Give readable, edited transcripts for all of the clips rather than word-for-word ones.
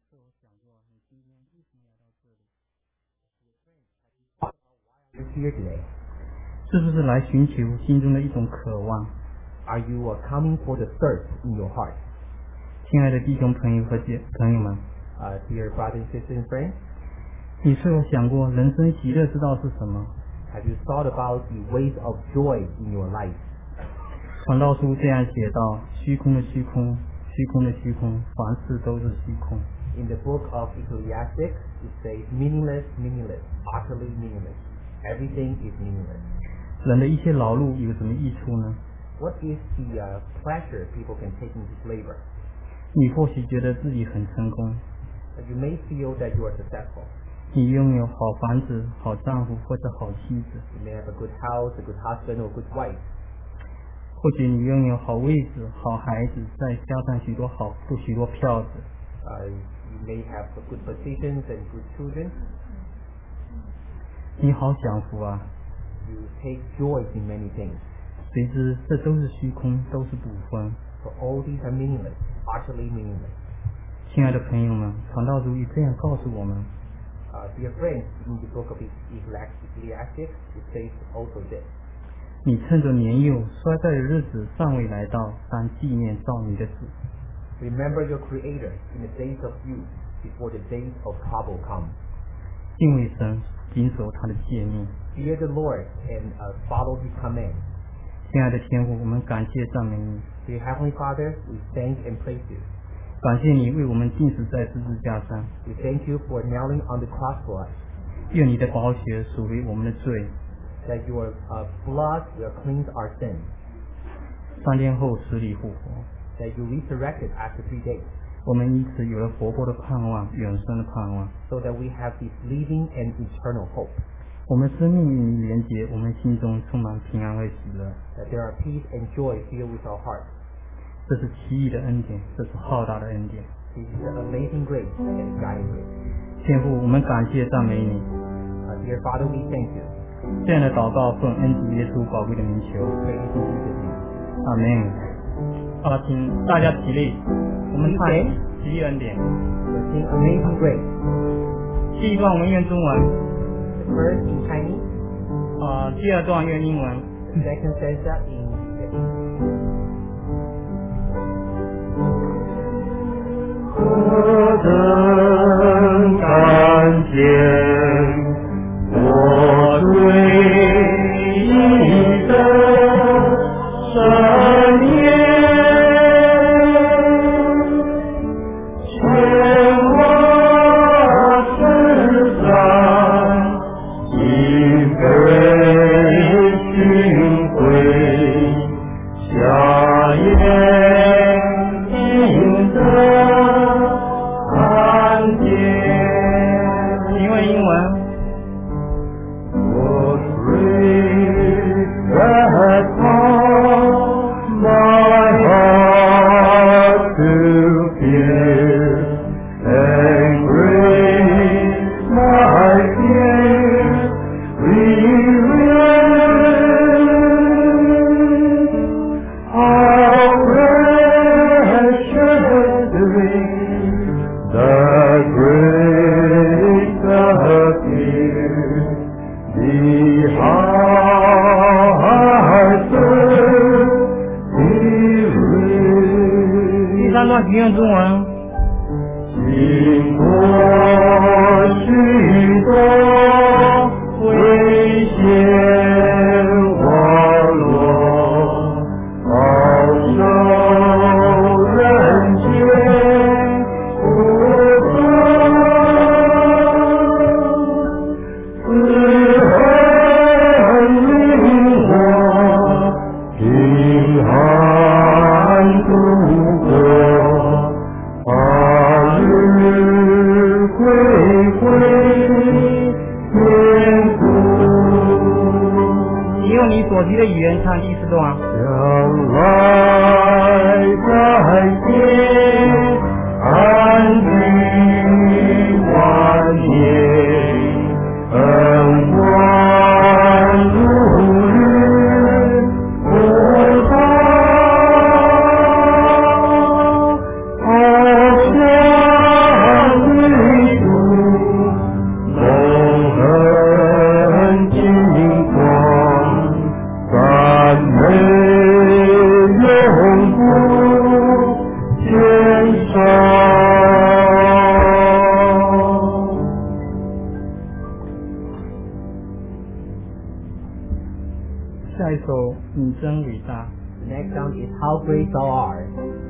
You're here today. 是不是来寻求心中的一种渴望？ Are you coming for the thirst in your heart? 亲爱的弟兄朋友和朋友们， Dear brothers and sisters and friends, 你是否想过人生喜乐之道是什么？ have you thought about the ways of joy in your life? 传道书这样写道：虚空的虚空，虚空的虚空，凡事都是虚空。 In the book of Ecclesiastes, it says, meaningless, meaningless, utterly meaningless. Everything is meaningless. 人的一切劳碌有什么益处呢？ What is the pleasure people can take in this labor? 你或许觉得自己很成功， You may feel that you are successful. 你拥有好房子、好丈夫或者好妻子， You may have a good house, a good husband, or a good wife. 或许你拥有好位置、好孩子，再加上许多票子。 You may have good positions and good children. 你好享福啊！ You take joy in many things. 谁知这都是虚空，都是捕风。 So all these are meaningless, utterly meaningless. 亲爱的朋友们，传道主也这样告诉我们： Dear friends, in the book of Ecclesiastes, it says also this. 你趁着年幼衰败的日子尚未来到，当纪念造你的主。 Remember your Creator in the days of youth, before the days of trouble come. 敬畏神，谨守他的诫命。 Fear the Lord and follow His commands. 亲爱的天父，我们感谢赞美你， Dear Heavenly Father, we thank and praise you. 感谢你为我们钉死在十字架上， We thank you for nailing on the cross for us. 愿你的宝血赎回我们的罪。 That your blood will cleanse our sins. 3天后死里复活， That you resurrected after 3 days. 我们因此有了活泼的盼望，永生的盼望。 So that we have this living and eternal hope. 我们生命与你连结，我们心中充满平安和喜乐。 That there are peace and joy filled with our hearts. 这是奇异的恩典，这是浩大的恩典。 This is an amazing grace and guiding grace. 天父，我们感谢赞美你。 Dear Father, we thank you. 这样的祷告奉恩主耶稣宝贵的名求， Praise in Jesus' name. 阿门。请大家起立，我们唱奇异恩典。 We'll sing Amazing Grace. 第一段我们用中文， The first in Chinese, 第二段用英文。 the second stanza in English. 何等感谢我追忆的深夜，牵我身上一杯寻回，夏夜映着看见。 因为英文。 What grace that caused my heart to fear, and grace my fears relieved. How precious the grace appeared. The heart weary. 第三段请用中文。 经过许多危险网络，饱受人间苦痛，慈恩领我平安度过。把日归回天父。 真伟大。 The next sound is how great thou art.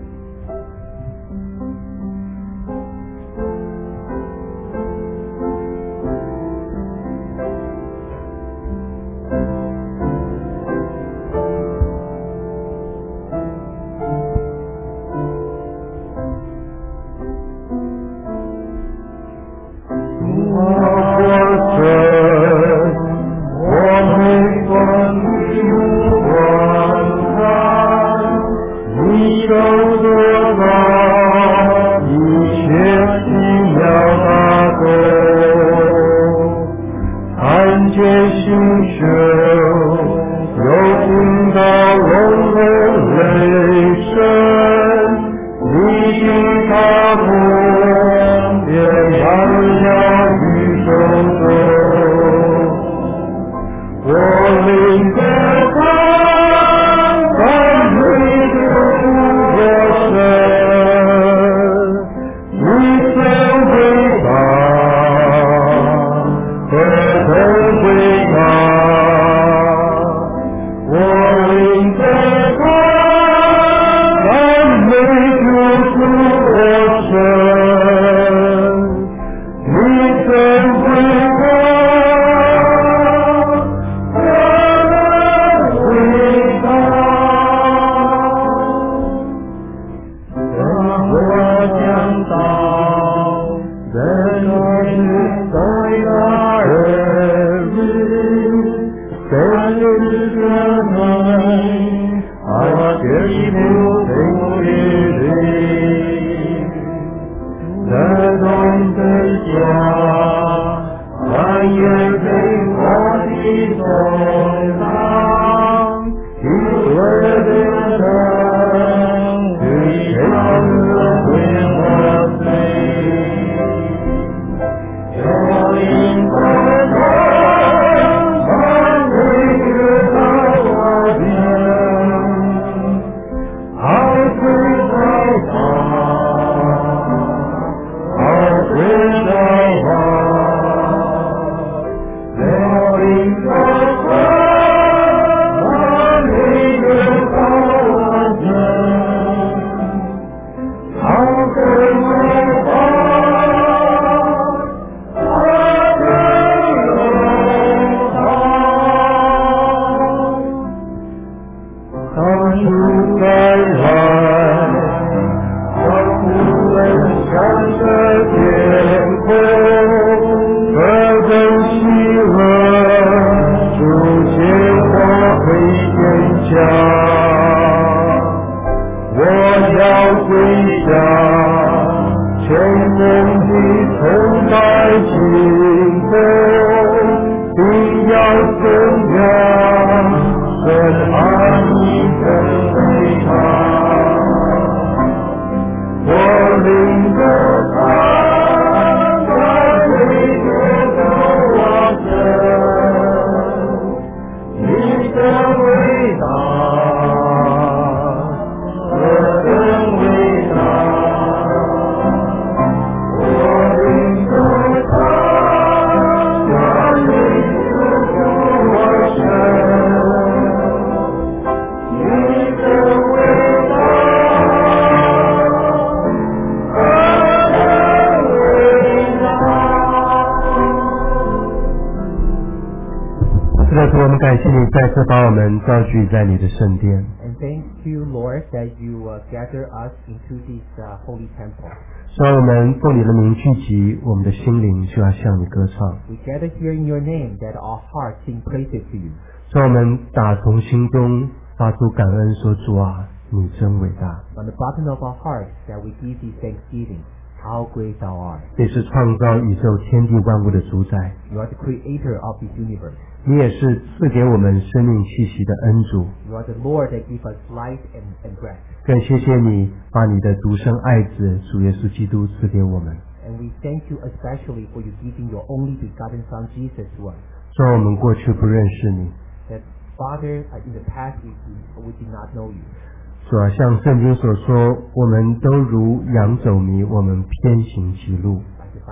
And thank you, Lord, that you gather us into this holy temple. 让我们奉你的名聚集，我们的心灵就要向你歌唱。 We gather here in your name that our hearts sing praises to you. 让我们打从心中发出感恩，说主啊，你真伟大。 From the bottom of our hearts that we give thee thanksgiving. How great thou art. 你是创造宇宙天地万物的主宰， You are the creator of this universe. 你也是赐给我们生命气息的恩主。 You are the Lord that gives us life and breath. 更谢谢你把你的独生爱子主耶稣基督赐给我们。 And we thank you especially for you giving your only begotten Son Jesus to us. 虽然我们过去不认识你， That Father, in the past we did not know you. 主啊，像圣经所说，我们都如羊走迷，我们偏行歧路。 Like the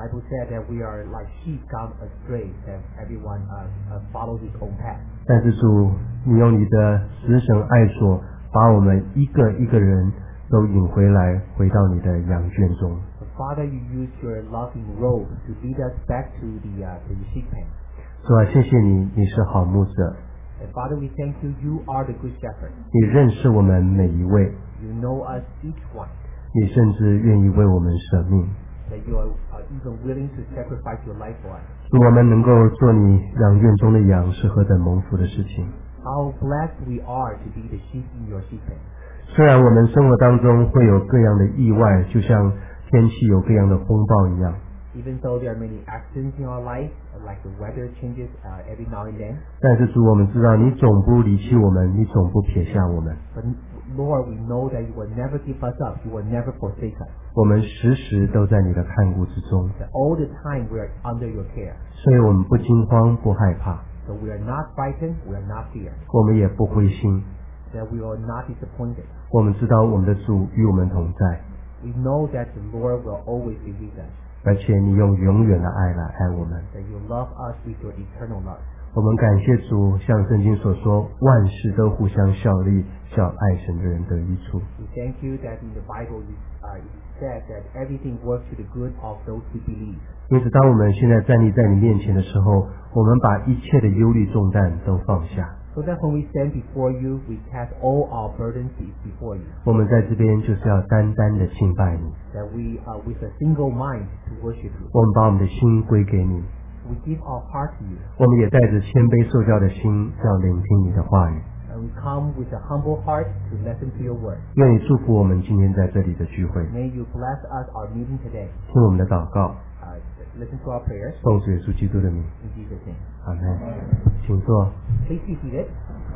Bible said that we are like sheep gone astray, that everyone follows his own path. 但是主，你用你的慈神爱所，把我们一个一个人都引回来，回到你的羊圈中。 But Father, you use your loving robe to lead us back to the sheep pen. 主啊，谢谢你，你是好牧者， And Father, we thank you. You are the good shepherd. 你认识我们每一位， You know us each one. 你甚至愿意为我们舍命， That you are even willing to sacrifice your life for us. 使我们能够做你羊圈中的羊，是何等蒙福的事情。 How blessed we are to be the sheep in your sheep pen. 虽然我们生活当中会有各样的意外，就像天气有各样的风暴一样， Even though there are many accidents in our life, like the weather changes every now and then. 但是主，我们知道你总不离弃我们，你总不撇下我们， But Lord, we know that you will never give us up. You will never forsake us. 我们时时都在你的看顾之中， That all the time we are under your care. 所以我们不惊慌不害怕， So we are not frightened. We are not feared. 我们也不灰心， That we are not disappointed. 我们知道我们的主与我们同在， We know that the Lord will always be with us. 而且你用永远的爱来爱我们。 That you love us with your eternal love. 我们感谢主，像圣经所说，万事都互相效力，叫爱神的人得益处。 We thank you that in the Bible it said that everything works to the good of those who believe. 因此，当我们现在站立在你面前的时候，我们把一切的忧虑重担都放下。 So that when we stand before you, we cast all our burdens before you. 我们在这边就是要单单的敬拜你， That we are with a single mind to worship you. 我们把我们的心归给你， We give our heart to you. 我们也带着谦卑受教的心，要聆听你的话语。 And we come with a humble heart to listen to your word. 愿你祝福我们今天在这里的聚会， May you bless us our meeting today. 听我们的祷告， Listen to our prayers 奉主耶稣基督的名， in Jesus' name. 阿门。请坐。 Please be seated.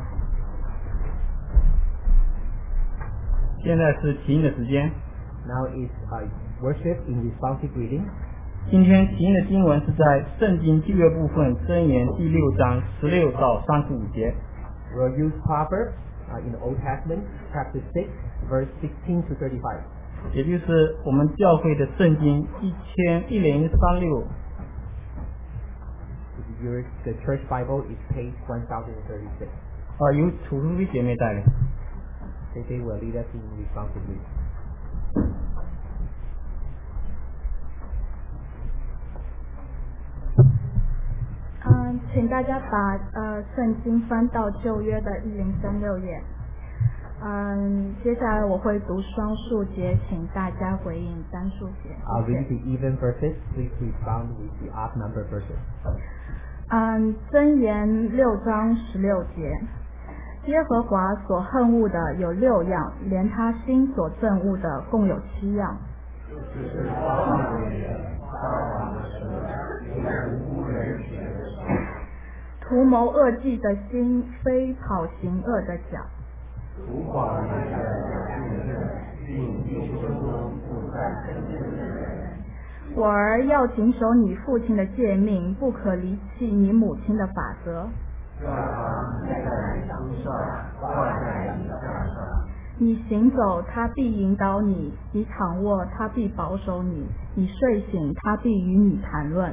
现在是起音的时间。 Now is worship in responsive reading. 今天起音的经文是在圣经旧约部分箴言第6章16到35节。 We'll use Proverbs in the Old Testament, chapter 6, verse 16 to 35. 也就是我们教会的圣经1036。 The church Bible is page 1036. 由楚书飞姐妹带领。 They will lead us in responsive reading. 请大家把圣经翻到旧约的1036页。接下来我会读双数节，请大家回应单数节。 I'll read the even verses. Please respond with the odd number verses. 箴言6章16节，耶和华所恨恶的有6样，连他心所憎恶的共有7样。图谋恶计的心，飞跑行恶的脚。我儿要谨守你父亲的诫命，不可离弃你母亲的法则。你行走，他必引导你；你躺卧，他必保守你；你睡醒，他必与你谈论。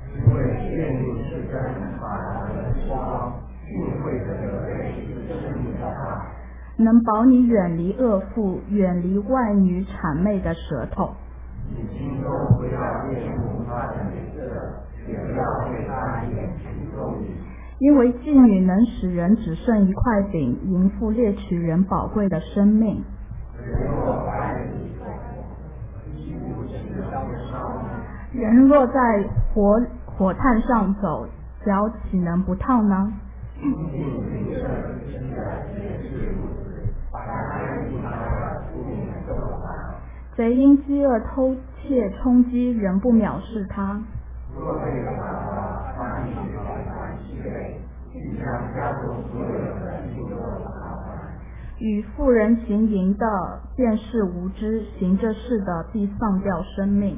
能保你远离恶妇，远离外女谄媚的舌头。因为妓女能使人只剩一块饼，淫妇猎取人宝贵的生命。人若在火炭上走，脚岂能不烫呢？贼因饥饿偷窃冲击，人不藐视他。与妇人行淫的，便是无知；行这事的，必丧掉生命。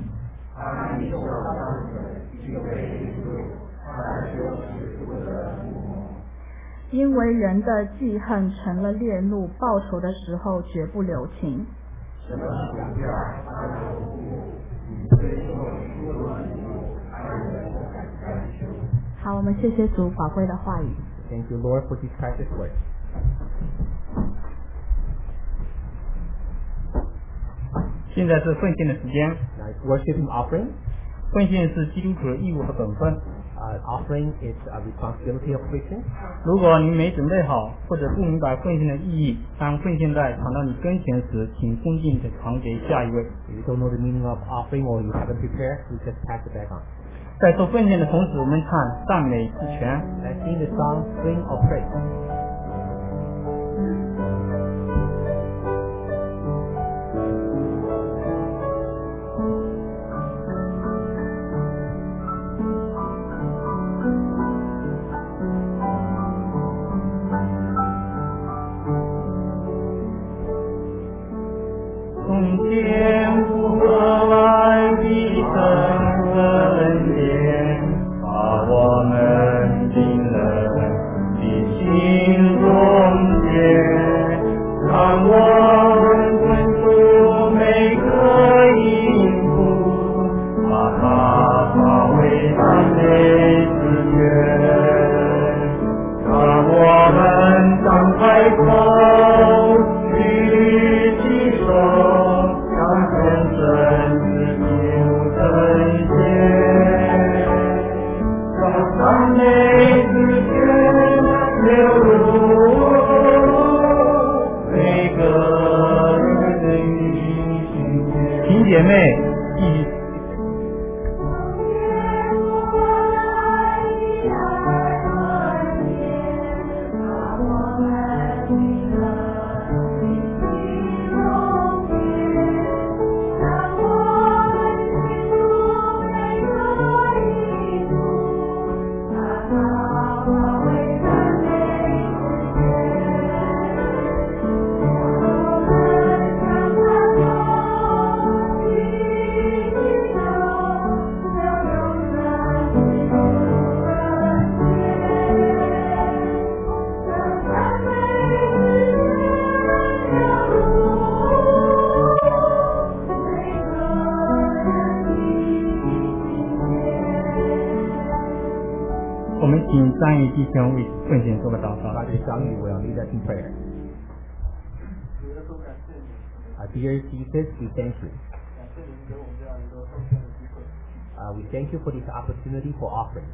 因为人的记恨成了烈怒，报仇的时候绝不留情。 好，我们谢谢主宝贵的话语。 Thank you, Lord, for His precious word. 现在是奉献的时间， Now it's worship and offering. 奉献是基督徒的义务和本分。 Offering is a responsibility of Christians. 如果您没准备好，或者不明白奉献的意义，当奉献袋传到你跟前时，请恭敬地传给下一位。 If you don't know the meaning of offering or you haven't prepared, you just pass it back on. 在做奉献的同时，我们唱赞美之泉。 Let's sing the song Spring of Praise. 从天父而来的神的恩典，把我们冰冷的心中间，让我们存出每个音符，把它化为赞美之泉，让我们张开口，举起手。让全身自由呈现，让赞美之泉流入每个人的心间。请姐妹一起。我们请张宇弟兄为奉献做个祷告。 Father Zhang Yu will lead us in prayer. Dear Jesus, we thank you. We thank you for this opportunity for offering.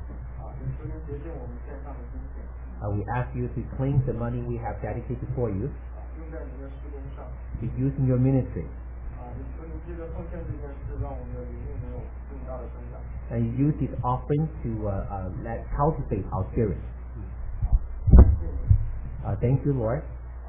We ask you to cleanse the money we have dedicated for you, to use in your ministry. And you use this offering to cultivate our spirit. Thank you, Lord.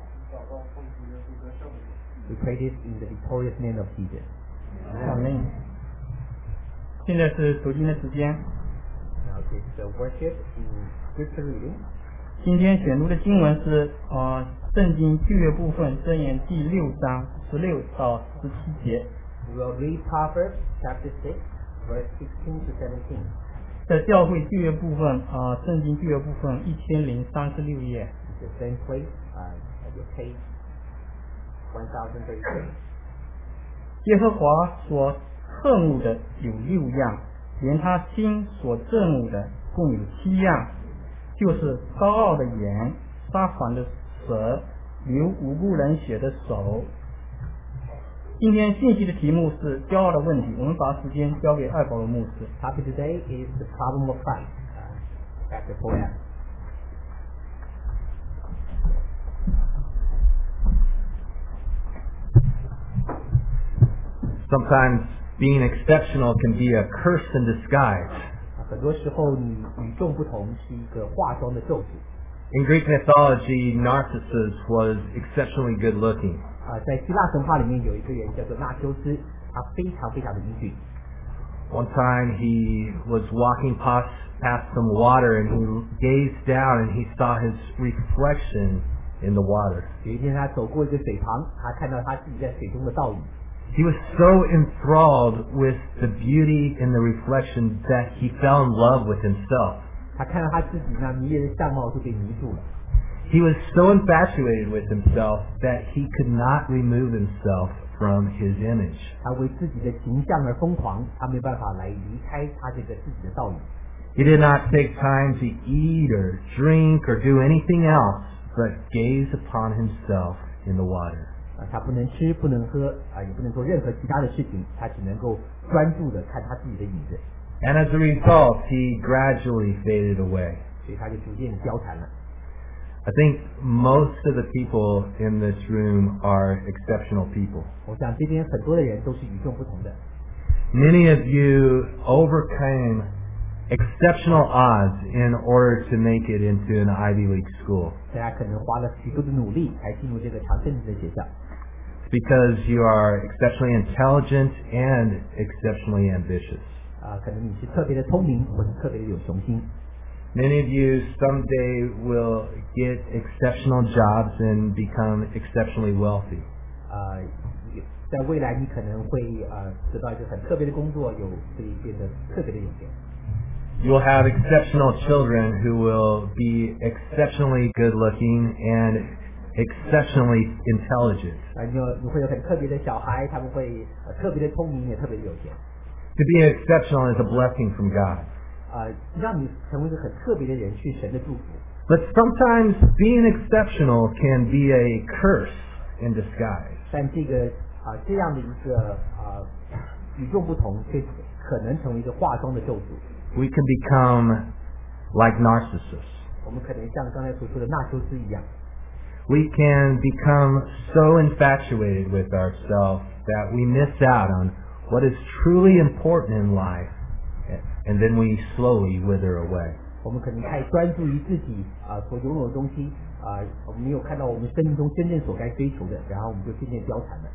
We pray this in the victorious name of Jesus. 阿门。现在是读经的时间。 Now it's the worship in scripture reading. 今天选读的经文是圣经旧约部分箴言第6章16到17节。 We will read Proverbs chapter 6, verse 16 to 17. 在教会旧约部分圣经旧约部分1036页。 The same place at your page 1036. 耶和华所恨恶的有6样，连他心所憎恶的共有7样，就是高傲的眼、撒谎的舌、流无辜人血的手。今天信息的题目是骄傲的问题，我们把时间交给艾保罗牧师。 Topic today is the problem of pride. Chapter 4. Sometimes being exceptional can be a curse in disguise. 很多时候你与众不同是一个化妆的咒诅。 In Greek mythology, Narcissus was exceptionally good looking. 在希腊神话里面有一个人叫做纳修斯，他非常非常的英俊。 One time he was walking past some water and he gazed down and he saw his reflection in the water. 有一天他走过一个水塘，他看到他自己在水中的倒影。 He was so enthralled with the beauty in the reflection that he fell in love with himself. 他看到他自己那迷人的相貌就被迷住了。 He was so infatuated with himself that he could not remove himself from his image. 他为自己的形象而疯狂，他没有办法来离开他这个自己的道理。 He did not take time to eat or drink or do anything else, but gaze upon himself in the water. 他不能吃，不能喝，也不能做任何其他的事情，他只能够专注的看他自己的影子。 And as a result, he gradually faded away. 所以他就逐渐消残了。 I think most of the people in this room are exceptional people. 我想这边很多的人都是与众不同的。 Many of you overcame exceptional odds in order to make it into an Ivy League school. 大家可能花了许多的努力才进入这个常胜制的学校。 Because you are exceptionally intelligent and exceptionally ambitious. 可能你是特别的聪明，或是特别的有雄心。 Many of you someday will get exceptional jobs and become exceptionally wealthy. 在未来你可能会得到一个很特别的工作，可以变得特别的有钱。 You will have exceptional children who will be exceptionally good looking and exceptionally intelligent. 你会有很特别的小孩，他们会特别的聪明，也特别的有钱。 To be exceptional is a blessing from God. 让你成为一个很特别的人，是神的祝福。 But sometimes being exceptional can be a curse in disguise. 但这样的一个与众不同，却可能成为一个化妆的咒诅。 We can become like Narcissus. 我们可能像刚才所说的纳修斯一样。 We can become so infatuated with ourselves that we miss out on what is truly important in life, and then we slowly wither away. 我们可能太专注于自己所拥有的东西我们没有看到我们生命中真正所该追求的，然后我们就渐渐凋残了。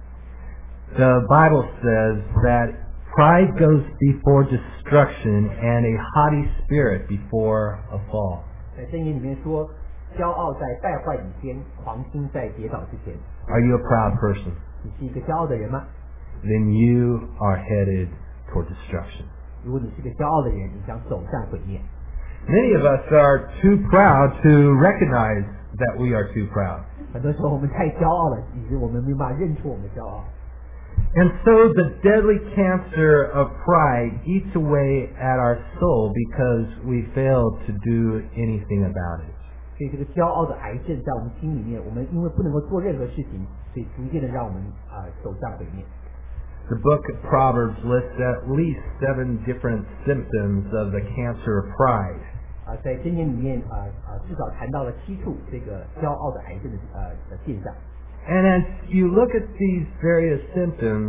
The Bible says that pride goes before destruction and a haughty spirit before a fall. 在箴言里面说，骄傲在败坏以前，狂心在跌倒之前。 Are you a proud person? 你是一个骄傲的人吗？ Then you are headed toward destruction. 如果你是一个骄傲的人，你将走向毁灭。 Many of us are too proud to recognize that we are too proud. 很多时候我们太骄傲了，以致我们没有办法认出我们的骄傲。 And so the deadly cancer of pride eats away at our soul because we fail to do anything about it. 所以这个骄傲的癌症在我们心里面，我们因为不能够做任何事情，所以逐渐的让我们走向毁灭。 The book of Proverbs lists at least 7 different symptoms of the cancer of pride. 在箴言里面至少谈到了7处这个骄傲的癌症的现象。 And as you look at these various symptoms,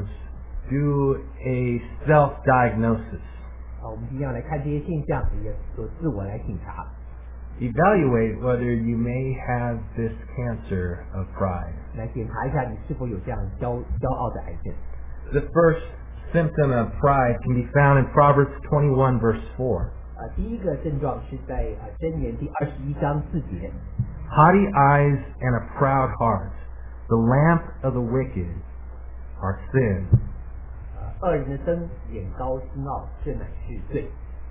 do a self-diagnosis. 我们今天要来看这些现象，也做自我来检查。 Evaluate whether you may have this cancer of pride. 来检查一下你是否有这样骄傲的癌症。 The first symptom of pride can be found in Proverbs 21 verse 4. 第一个症状是在箴言第21章4节。 Haughty eyes and a proud heart, the lamp of the wicked, are sin. 恶人的灯眼高心傲，这乃是罪。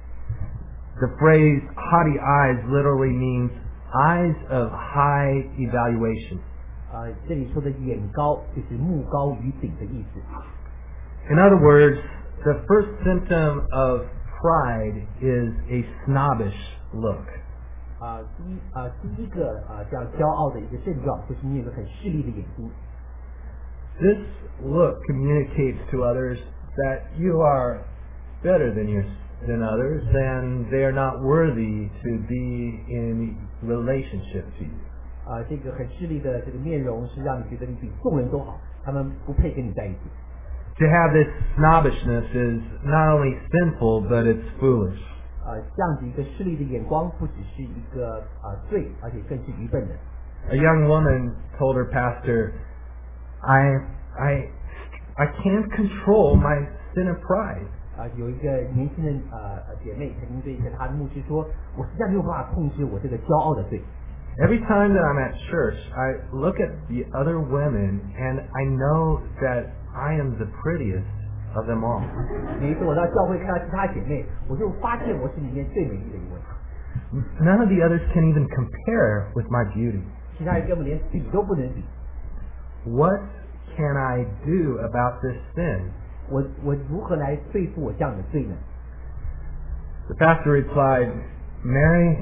The phrase haughty eyes literally means eyes of high evaluation. 这里说的眼高就是目高于顶的意思。 In other words, the first symptom of pride is a snobbish look. 第一个叫骄傲的一个症状，就是你有个很势利的眼睛。 This look communicates to others that you are better than others, and they are not worthy to be in relationship to you. 这个很势利的这个面容是让你觉得你比众人都好，他们不配跟你在一起。 To have this snobbishness is not only sinful, but it's foolish. 这样子一个势利的眼光，不只是一个罪，而且更是愚笨的。 A young woman told her pastor, I can't control my sin of pride. 有一个年轻的姐妹曾经对她的牧师说，我实在没有办法控制我这个骄傲的罪。 Every time that I'm at church, I look at the other women and I know that I am the prettiest of them all. 每一次我到教会看到其他姐妹，我就发现我是里面最美丽的一位。 None of the others can even compare with my beauty. 其他人根本连比都不能比。 What can I do about this sin? 我如何来对付我这样的罪呢？ The pastor replied, Mary,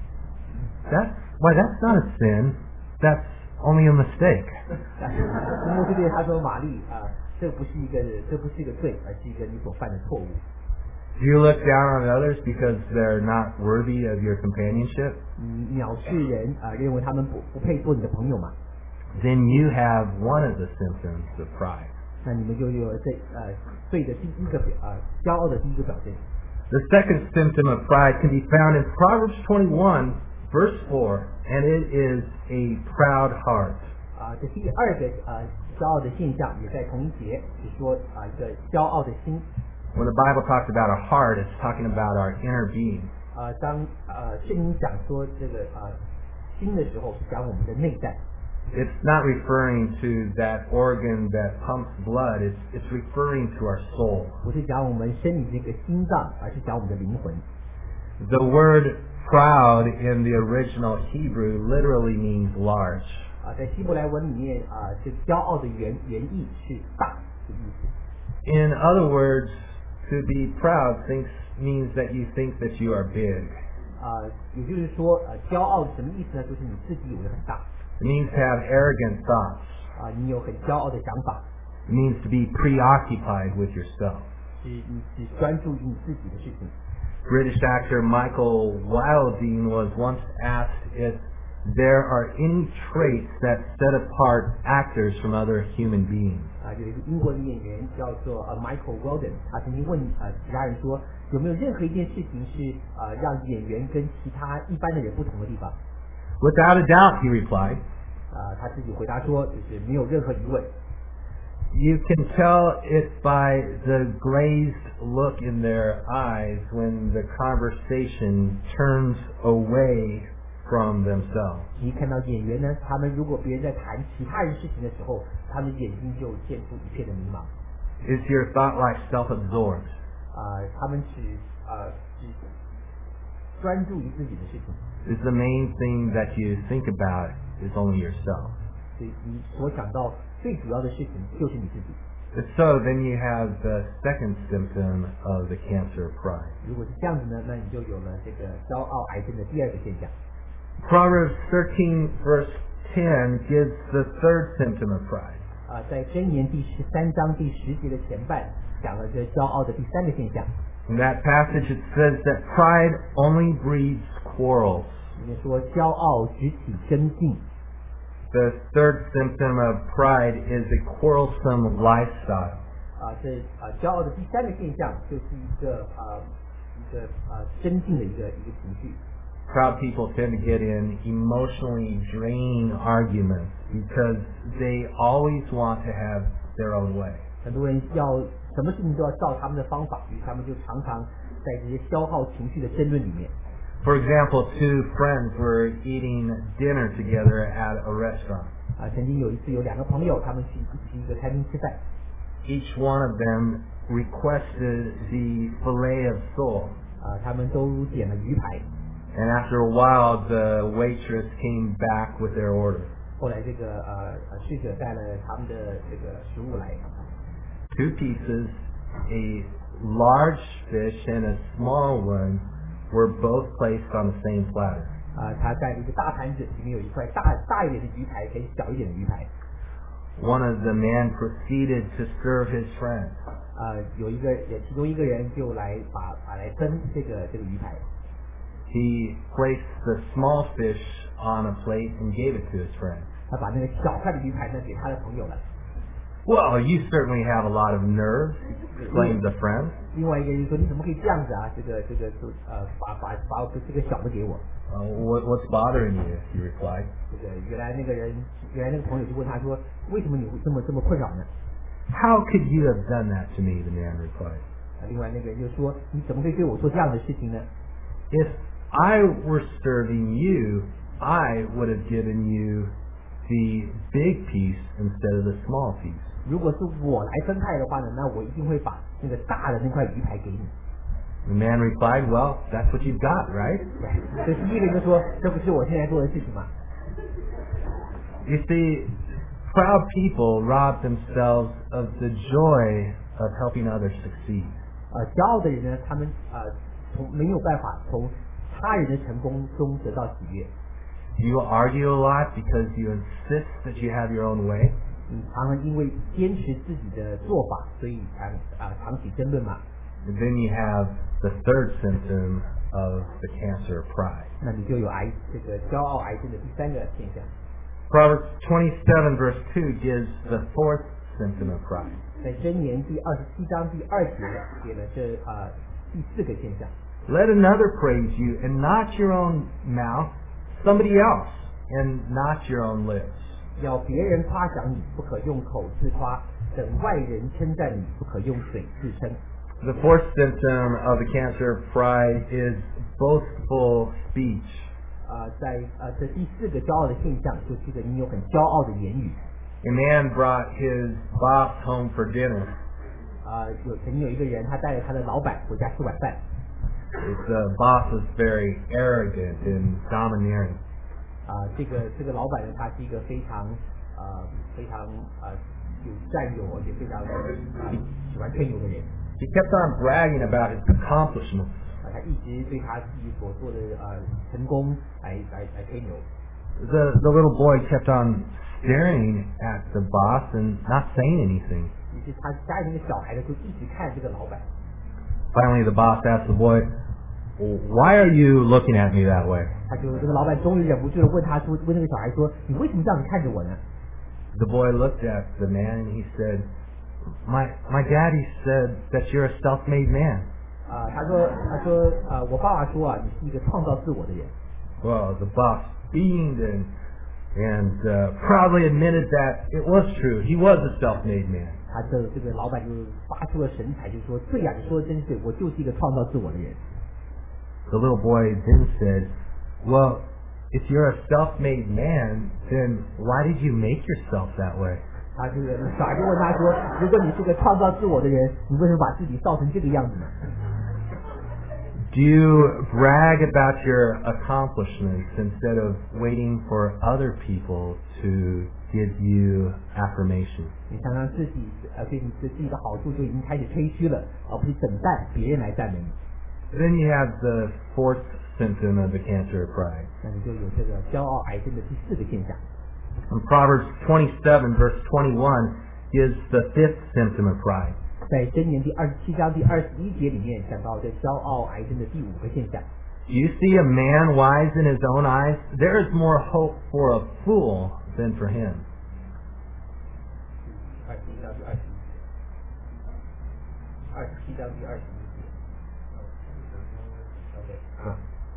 that's not a sin. That's only a mistake. 牧师对他说：“玛丽这不是一个罪，而是一个你所犯的错误。 Do you look down on others because they're not worthy of your companionship? 你藐视人认为他们不配做你的朋友嘛？ Then you have one of the symptoms of pride. 那你们就有了罪的第一个骄傲的第一个表现。 The second symptom of pride can be found in Proverbs 21, verse 4, and it is a proud heart. 这第二个骄傲的现象也在同一节，是说一个骄傲的心。 When the Bible talks about our heart, it's talking about our inner being. 当圣经讲说这个心的时候，是讲我们的内在。 It's not referring to that organ that pumps blood. It's referring to our soul. 不是讲我们身体这个心脏，而是讲我们的灵魂。 The word proud in the original Hebrew literally means large. 在希伯来文里面这骄傲的原意是大的意思。 In other words, to be proud means that you think that you are big. 也就是说骄傲什么意思呢？就是你自己以为很大。 It means to have arrogant thoughts. 你有很骄傲的想法。 It means to be preoccupied with yourself. 是你只专注于你自己的事情。 British actor Michael Wilding was once asked if there are any traits that set apart actors from other human beings. 有一个英国的演员叫做Michael Weldon， 他曾经问其他人说，有没有任何一件事情是让演员跟其他一般的人不同的地方？ Without a doubt, he replied. 他自己回答说，就是没有任何疑问。 You can tell it by the glazed look in their eyes when the conversation turns away from themselves. 你看到演员呢，他们如果别人在谈其他人事情的时候，他们眼睛就现出一片的迷茫。 Is your thought life self-absorbed? 他们只专注于自己的事情。 Is the main thing that you think about is only yourself? 所以你所想到最主要的事情就是你自己。 If so, then you have the second symptom of the cancer of pride. 如果是这样子呢，那你就有了这个骄傲癌症的第二个现象。 Proverbs 13 verse 10 gives the third symptom of pride. 在箴言第13章第10节的前半讲了这骄傲的第三个现象。 In that passage it says that pride only breeds quarrels. 里面说骄傲只起争竞。 The third symptom of pride is a quarrelsome lifestyle. 这骄傲的第三个现象就是一个争竞的一个情绪。 Proud people tend to get in emotionally draining arguments because they always want to have their own way. 很多人要什么事情都要照他们的方法，于是他们就常常在这些消耗情绪的争论里面。 For example, two friends were eating dinner together at a restaurant. 曾经有一次有两个朋友，他们一起去一个餐厅吃饭。 Each one of them requested the fillet of sole. 他们都点了鱼排。 And after a while, the waitress came back with their order. 后来这个侍者带了他们的这个食物来。 Two pieces, a large fish and a small one, were both placed on the same platter. 他带了一个大盘子，里面有一块大一点的鱼排，跟小一点的鱼排。 One of the men proceeded to serve his friend. 其中一个人就来来分这个鱼排。 He placed the small fish on a plate and gave it to his friend. 他把那个小块的鱼排呢给他的朋友了。 Well, you certainly have a lot of nerve, exclaimed the friend. 另外一个人说：“你怎么可以这样子啊？把这个小的给我。” What's bothering you? He replied. 原来那个朋友就问他说：“为什么你会这么困扰呢？” How could you have done that to me? The man replied. 另外那个人就说：“你怎么可以对我做这样的事情呢？” If I were serving you, I would have given you the big piece instead of the small piece. 如果是我来分派的话呢，那我一定会把那个大的那块鱼排给你。 The man replied, well, that's what you've got, right? 这第一个人就说：“这不是我现在做的事情吗？” You see, proud people rob themselves of the joy of helping others succeed. 骄傲的人呢，他们没有办法从他人的成功中得到喜悦。 You argue a lot because you insist that you have your own way. 常常因为坚持自己的做法，所以常起争论嘛。 And then you have the third symptom of the cancer of pride. 那你就有这个骄傲癌症的第三个现象。 Proverbs 27 verse 2 gives the fourth symptom of pride. 在箴言第27章第2节写了这第四个现象。 Let another praise you, and not your own mouth, somebody else, and not your own lips. 要别人夸奖你，不可用口自夸；等外人称赞你，不可用嘴自称。 The fourth symptom of the cancer of pride is boastful speech. 在这第四个骄傲的现象，就是这个你有很骄傲的言语。 A man brought his boss home for dinner. 曾经有一个人，他带着他的老板回家吃晚饭。 His boss was very arrogant and domineering. 这个老板呢，他是一个非常有占有，而且非常喜欢吹牛的人。 He kept on bragging about his accomplishments. 他一直对他自己所做的成功来吹牛。 The little boy kept on staring at the boss and not saying anything. 于是他家里那个小孩呢，就一直看这个老板。 Finally, the boss asked the boy, "Why are you looking at me that way?" 这个老板终于忍不住了，问那个小孩说：“你为什么这样子看着我呢？” The boy looked at the man and he said, "My daddy said that you're a self-made man." 他说我爸爸说你是一个创造自我的人。 Well, the boss beamed and proudly admitted that it was true. He was a self-made man. 这个老板就发出了神采，就说：“对呀，你说的真对，我就是一个创造自我的人。” The little boy then said, "Well, if you're a self-made man, then why did you make yourself that way?" 这个小孩就问他说：“如果你是个创造自我的人，你为什么把自己造成这个样子呢？” Do you brag about your accomplishments instead of waiting for other people to give you affirmation? 你常常自己对你自己的好处就已经开始吹嘘了，而不是等待别人来赞美你。 Then you have the fourth symptom of the cancer of pride. 那你就有这个骄傲癌症的第四个现象。 And Proverbs 27 verse 21 is the fifth symptom of pride. 在箴言第27章第21节里面讲到这骄傲癌症的第五个现象。 Do you see a man wise in his own eyes? There is more hope for a fool than for him. 27章第21节。Okay.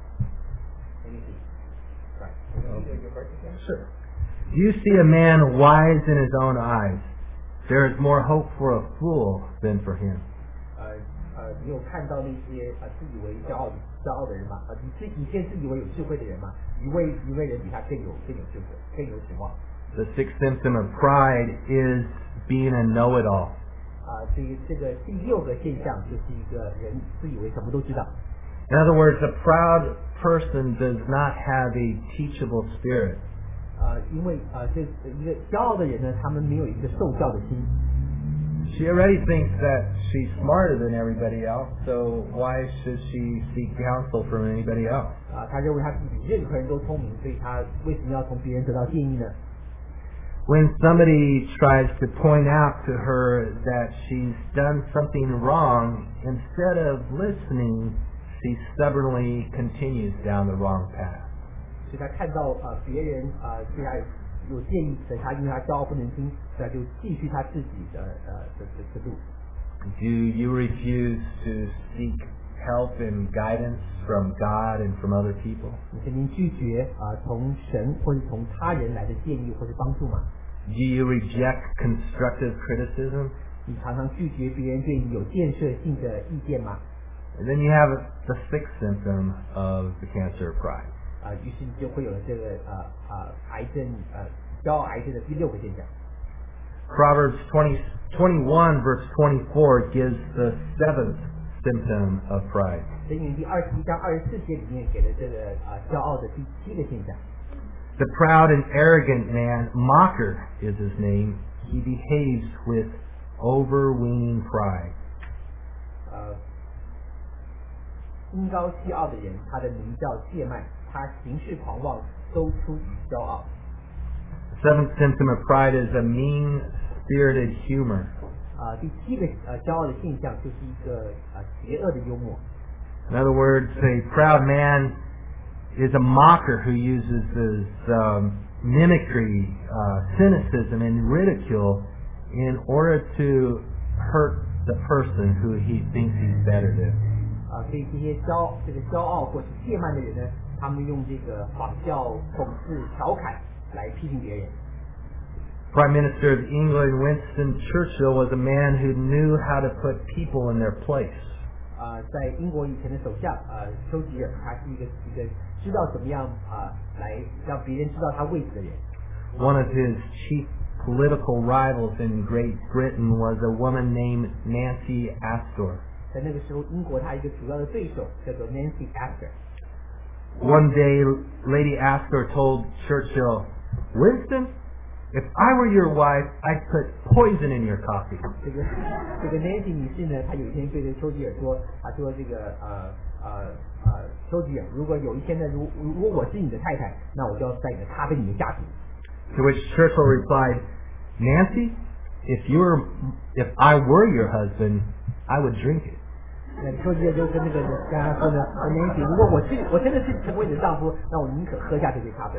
Sure. Do you see a man wise in his own eyes? There is more hope for a fool than for him. 你有看到那些自以为骄傲的人吗？你见自以为有智慧的人吗？一位人比他更有智慧，更有指望。 The sixth symptom of pride is being a know-it-all. 这个第六个现象就是一个人自以为什么都知道。 In other words, a proud person does not have a teachable spirit. 因为这一个骄傲的人呢，他们没有一个受教的心。 She already thinks that she's smarter than everybody else, so why should she seek counsel from anybody else? 他认为他自己任何人都聪明，所以他为什么要从别人得到建议呢？ When somebody tries to point out to her that she's done something wrong, instead of listening, she stubbornly continues down the wrong path. 所以他看到别人对他有建议，等他因为他骄傲不能听，所以他就继续他自己的路。 Do you refuse to seek help and guidance from God and from other people? 你肯定拒绝从神或者从他人来的建议或者帮助吗？ Do you reject constructive criticism? 你常常拒绝别人对你有建设性的意见吗？ And then you have the sixth symptom of the cancer of pride. 于是你就会有了这个癌症骄傲癌症的第六个现象。 Proverbs 21 verse 24 gives the seventh symptom of pride. 箴言第21章24节里面给了这个骄傲的第七个现象。 The proud and arrogant man, mocker is his name. He behaves with overweening pride. 心高气傲的人，他的名叫谢曼，他行事狂妄，都出于骄傲。 The seventh symptom of pride is a mean-spirited humor. 第7个骄傲的现象就是一个邪恶的幽默。 In other words, a proud man is a mocker who uses his mimicry, cynicism, and ridicule in order to hurt the person who he thinks he's better than. 所以这些骄傲或是懈慢的人呢，他们用这个仿效、讽刺、调侃来批评别人。 Prime Minister of England Winston Churchill was a man who knew how to put people in their place. 在英国以前的首相丘吉尔，他是一个知道怎么样来让别人知道他位置的人。 One of his chief political rivals in Great Britain was a woman named Nancy Astor. 在那个时候，英国他一个主要的对手叫做 Nancy Astor。 One day, Lady Astor told Churchill, "Winston, if I were your wife, I'd put poison in your coffee." 这个 Nancy 女士呢，她有一天对着丘吉尔说，她说这个丘吉尔，如果有一天呢，如果我是你的太太，那我就要在你的咖啡里面下毒。 To which Churchill replied, "Nancy, if I were your husband, I would drink it." 那丘吉尔就跟他说呢 ，Nancy， 如果我真的是成为你的丈夫，那我宁可喝下这杯咖啡。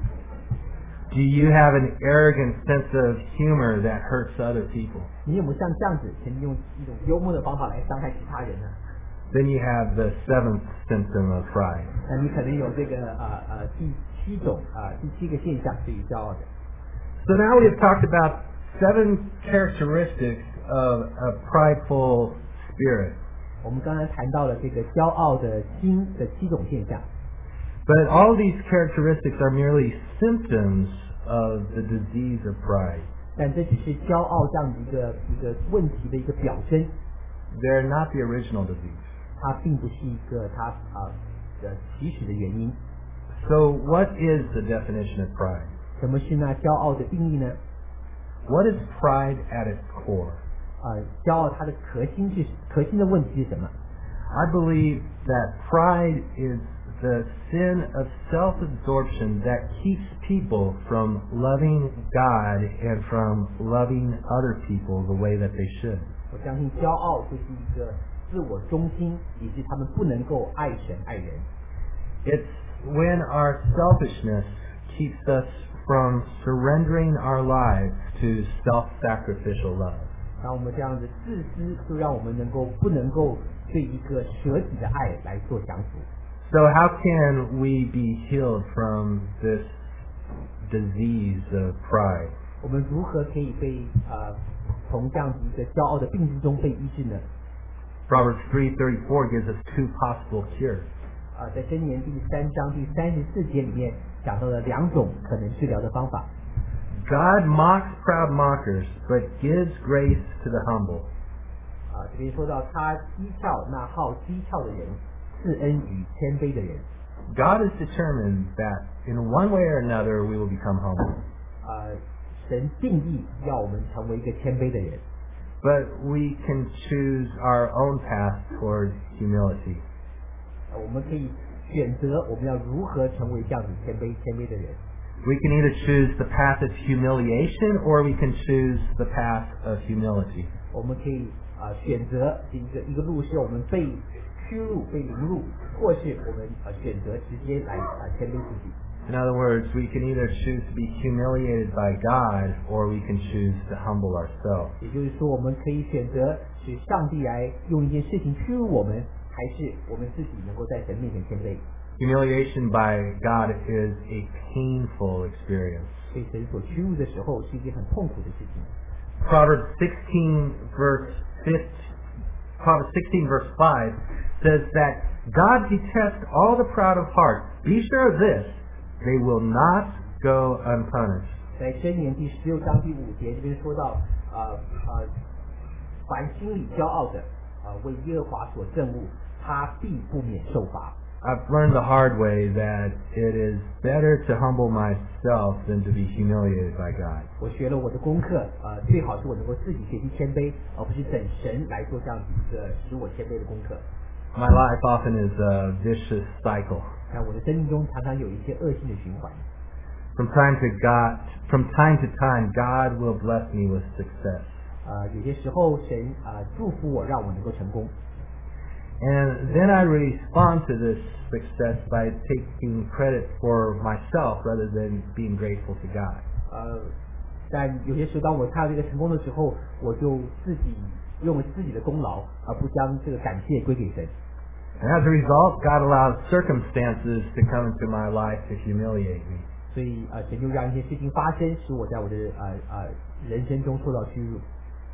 Do you have an arrogant sense of humor that hurts other people? 你有没有像这样子，曾经用一种幽默的方法来伤害其他人呢？ Then you have the seventh symptom of pride. 那你可能有这个第7个现象对于骄傲的。 So now we have talked about 7 characteristics of a prideful spirit. 我们刚才谈到了这个骄傲的心的7种现象。 But all these characteristics are merely symptoms of the disease of pride. 但这只是骄傲这样的一个问题的一个表征， They're not the original disease. 它并不是一个它的起始的原因。 So what is the definition of pride? 什么是那骄傲的定义呢？ What is pride at its core? 骄傲它的核心的问题是什么？ I believe that pride is the sin of self-absorption that keeps people from loving God and from loving other people the way that they should. 我相信骄傲就是一个自我中心，以及他们不能够爱神爱人。 It's when our selfishness keeps us from surrendering our lives to self-sacrificial love. 当我们这样子自私，就让我们不能够对一个舍己的爱来做降服。 So how can we be healed from this disease of pride? 我们如何可以被从这样子一个骄傲的病之中被医治呢？ Proverbs 3:34 gives us 2 possible cures. 在箴言第3章第34节里面讲到了2种可能治疗的方法。 God mocks proud mockers, but gives grace to the humble. 这边说到他讥诮那好讥诮的人，赐恩与谦卑的人。 God is determined that in one way or another we will become humble. 神定义要我们成为一个谦卑的人， But we can choose our own path toward humility. 我们可以选择我们要如何成为这样子谦卑的人。 We can either choose the path of humiliation or we can choose the path of humility. 我们可以选择一个路是我们被屈辱、被凌辱，或是我们选择直接来谦卑自己。 In other words, we can either choose to be humiliated by God or we can choose to humble ourselves. 也就是说，我们可以选择是上帝来用一件事情屈辱我们，还是我们自己能够在神面前谦卑。 Humiliation by God is a painful experience. 被神所屈辱的时候，是一件很痛苦的事情。 Proverbs 16 verse 5 says that God detests all the proud of heart. Be sure of this, they will not go unpunished. 在箴言第16章第5节这边说到，凡心里骄傲的，为耶和华所憎恶，他必不免受罚。 I've learned the hard way that it is better to humble myself than to be humiliated by God. 我学了我的功课，最好是我能够自己学习谦卑，而不是等神来做这样子一个使我谦卑的功课。 My life often is a vicious cycle. 在我的生命中常常有一些恶性的循环。 From time to time, God will bless me with success. 有些时候神祝福我，让我能够成功。 And then I respond to this success by taking credit for myself rather than being grateful to God. 但有些时候，当我看到这个成功的时候，我就自己用自己的功劳，而不将这个感谢归给神。 And as a result, God allows circumstances to come into my life to humiliate me. 所以神就让一些事情发生，使我在我的人生中受到屈辱。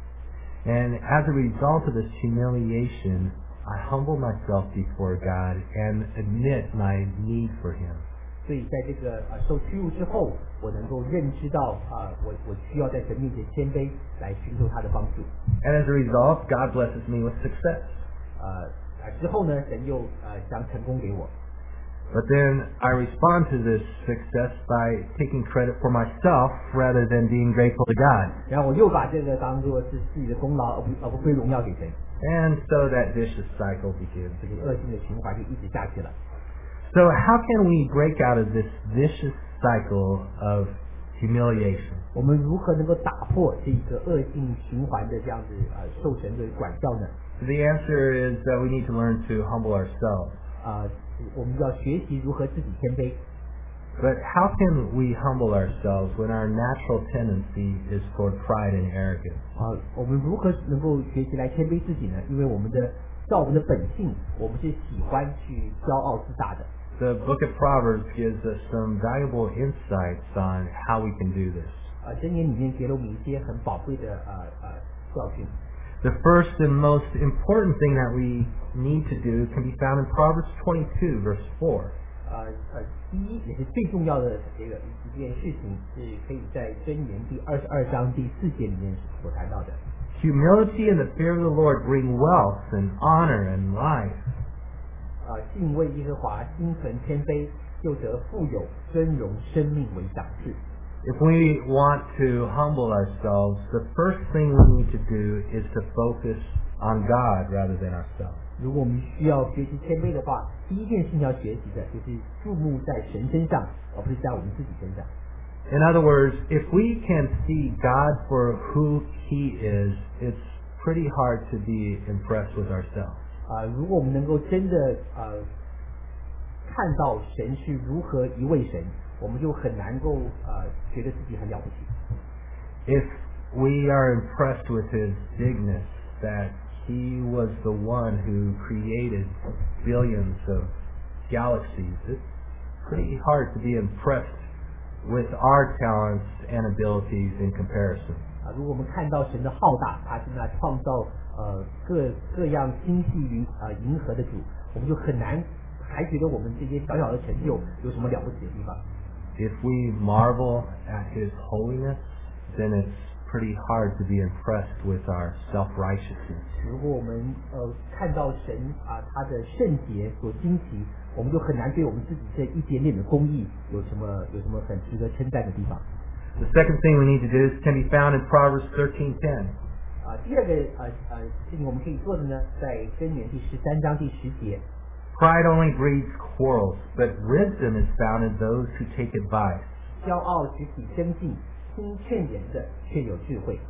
And as a result of this humiliation, I humble myself before God and admit my need for Him. 所以在这个受屈辱之后，我能够认知到我需要在神面前谦卑，来寻求他的帮助。 And as a result, God blesses me with success. 之后呢，神又将成功给我。 But then I respond to this success by taking credit for myself rather than being grateful to God. 然后我又把这个当作是自己的功劳，而不归荣耀给神。 And so that vicious cycle begins. 这个恶性的循环就一直下去了。 So how can we break out of this vicious cycle of humiliation? 我们如何能够打破这个恶性循环的这样子受神的管教呢？ The answer is that we need to learn to humble ourselves. 我们要学习如何自己谦卑。 But how can we humble ourselves when our natural tendency is toward pride and arrogance? 我们如何能够学习来谦卑自己呢？因为我们的本性，我们是喜欢去骄傲自大的。 The book of Proverbs gives us some valuable insights on how we can do this. 箴言里面给了我们一些很宝贵的教训。 The first and most important thing that we need to do can be found in Proverbs 22, verse 4. 第一也是最重要的这个一件事情，是可以在箴言第22章第4节里面所谈到的。 Humility and the fear of the Lord bring wealth and honor and life. 敬畏耶和华，心存谦卑，就得富有、尊荣、生命为赏赐。 If we want to humble ourselves, the first thing we need to do is to focus on God rather than ourselves. 如果我们需要学习谦卑的话，第一件事情要学习的就是注目在神身上，而不是在我们自己身上。 In other words, if we can see God for who He is, it's pretty hard to be impressed with ourselves. 如果我们能够真的看到神是如何一位神，我们就很难够觉得自己很了不起。 If we are impressed with His bigness, that He was the one who created billions of galaxies, it's pretty hard to be impressed with our talents and abilities in comparison. 如果我们看到神的浩大，他是那创造各样星系银河的主，我们就很难还觉得我们这些小小的成就有什么了不起的地方。 If we marvel at His holiness, then it's pretty hard to be impressed with our self-righteousness. 如果我们看到神他的圣洁所惊奇，我们就很难对我们自己这一点点的公义有什么很值得称赞的地方。 The second thing we need to do can be found in Proverbs 13:10. 第二个事情我们可以做的呢，在箴言第13章第10节。 Pride only breeds quarrels, but wisdom is found in those who take advice. 骄傲使起争竞，听劝言的却有智慧。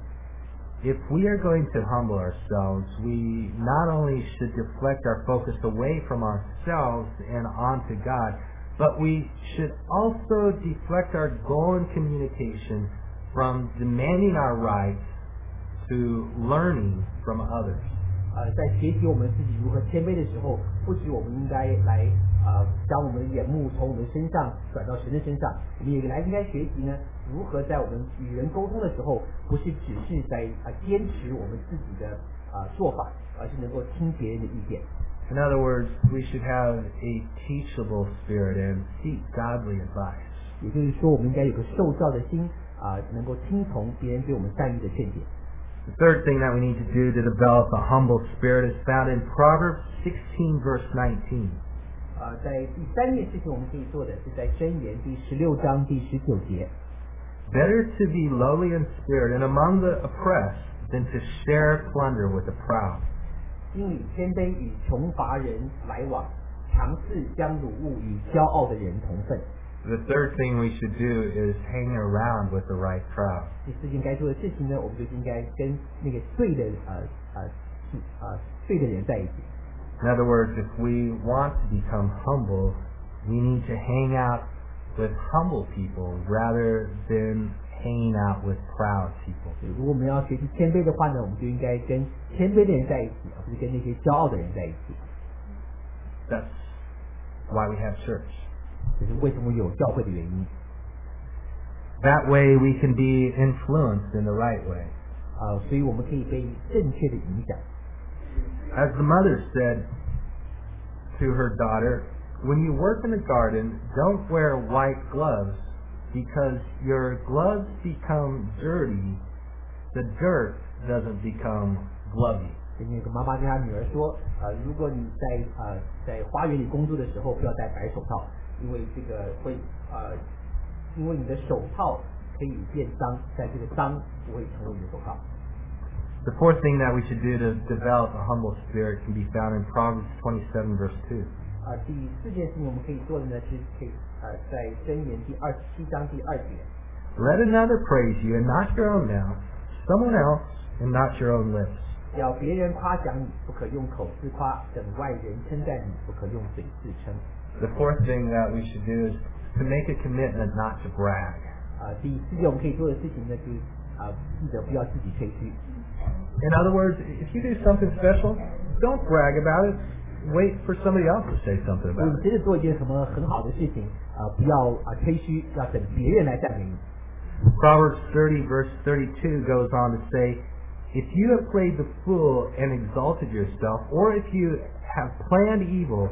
If we are going to humble ourselves, we not only should deflect our focus away from ourselves and onto God, but we should also deflect our goal in communication from demanding our rights to learning from others. 在学习我们自己如何谦卑的时候，不止我们应该来将我们的眼目从我们身上转到神的身上，我们也应该学习呢，如何在我们与人沟通的时候，不是只是在坚持我们自己的做法，而是能够听别人的意见。 In other words, we should have a teachable spirit and seek godly advice. 也就是说，我们应该有个受教的心能够听从别人对我们善意的劝解。 The third thing that we need to do to develop a humble spirit is found in Proverbs 16, verse 19. 在第三件事情我们可以做的是在箴言第16章第19节。 Better to be lowly in spirit and among the oppressed than to share plunder with the proud. 心里谦卑与穷乏人来往，尝试将掳物与骄傲的人同分。 The third thing we should do is hang around with the right crowd. 第四件该做的事情呢，我们就应该跟那个对的对的人在一起。 In other words, if we want to become humble, we need to hang out with humble people rather than hanging out with proud people. 如果我们要学习谦卑的话呢，我们就应该跟谦卑的人在一起，而不是跟那些骄傲的人在一起。 That's why we have church. 这是为什么有教会的原因。 That way we can be influenced in the right way. 所以我们可以被正确的影响。 As the mother said to her daughter, when you work in the garden, don't wear white gloves because your gloves become dirty, the dirt doesn't become glovey. 那个妈妈跟她女儿说，如果你在花园里工作的时候，不要戴白手套，因为这个会因为你的手套可以变脏，但这个脏不会成为你的手套。 The fourth thing that we should do to develop a humble spirit can be found in Proverbs 27 verse 2. 第四件事情我们可以做的呢，是可以在箴言第27章第2节。 Let another praise you and not your own mouth, someone else and not your own lips. 要别人夸奖你，不可用口自夸；等外人称赞你，不可用嘴自称。 The fourth thing that we should do is to make a commitment not to brag. 第四件我们可以做的事情呢，就是记得不要自己吹嘘。 In other words, if you do something special, don't brag about it. Wait for somebody else to say something 如果 about 你 it. 真的做一件什么很好的事情，不要吹嘘，要等别人来赞美你。 Proverbs 30 verse 32 goes on to say, if you have played the fool and exalted yourself, or if you have planned evil,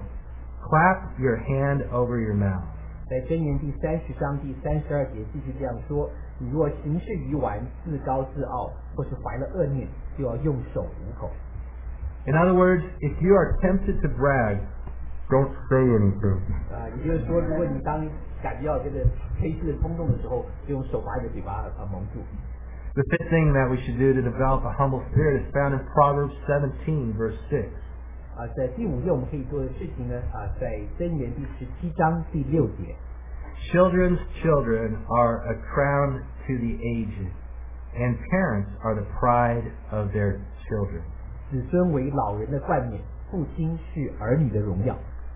clap your hand over your mouth. 在箴言第30章第32节继续这样说：你若行事愚顽、自高自傲，或是怀了恶念，就要用手捂口。 In other words, if you are tempted to brag, don't say anything. 也就是说，如果你当感觉到这个吹嘘的冲动的时候，就用手把你的嘴巴蒙住。 The fifth thing that we should do to develop a humble spirit is found in Proverbs 17 verse 6. 在第五件我们可以做的事情呢，在箴言第17章第6节。 Children's children are a crown to the aged, and parents are the pride of their children. 子孙为老人的冠冕，父亲是儿女的荣耀。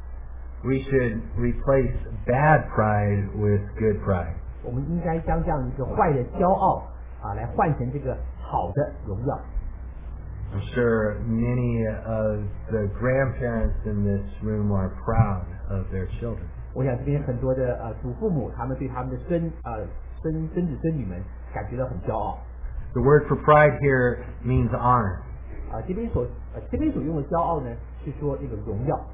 We should replace bad pride with good pride. 我们应该将这样一个坏的骄傲来换成这个好的荣耀。 I'm sure many of the grandparents in this room are proud of their children. 我想这边很多的祖父母，他们对他们的孙子孙女们感觉到很骄傲。 The word for pride here means honor. 这边所用的骄傲呢，是说这个荣耀。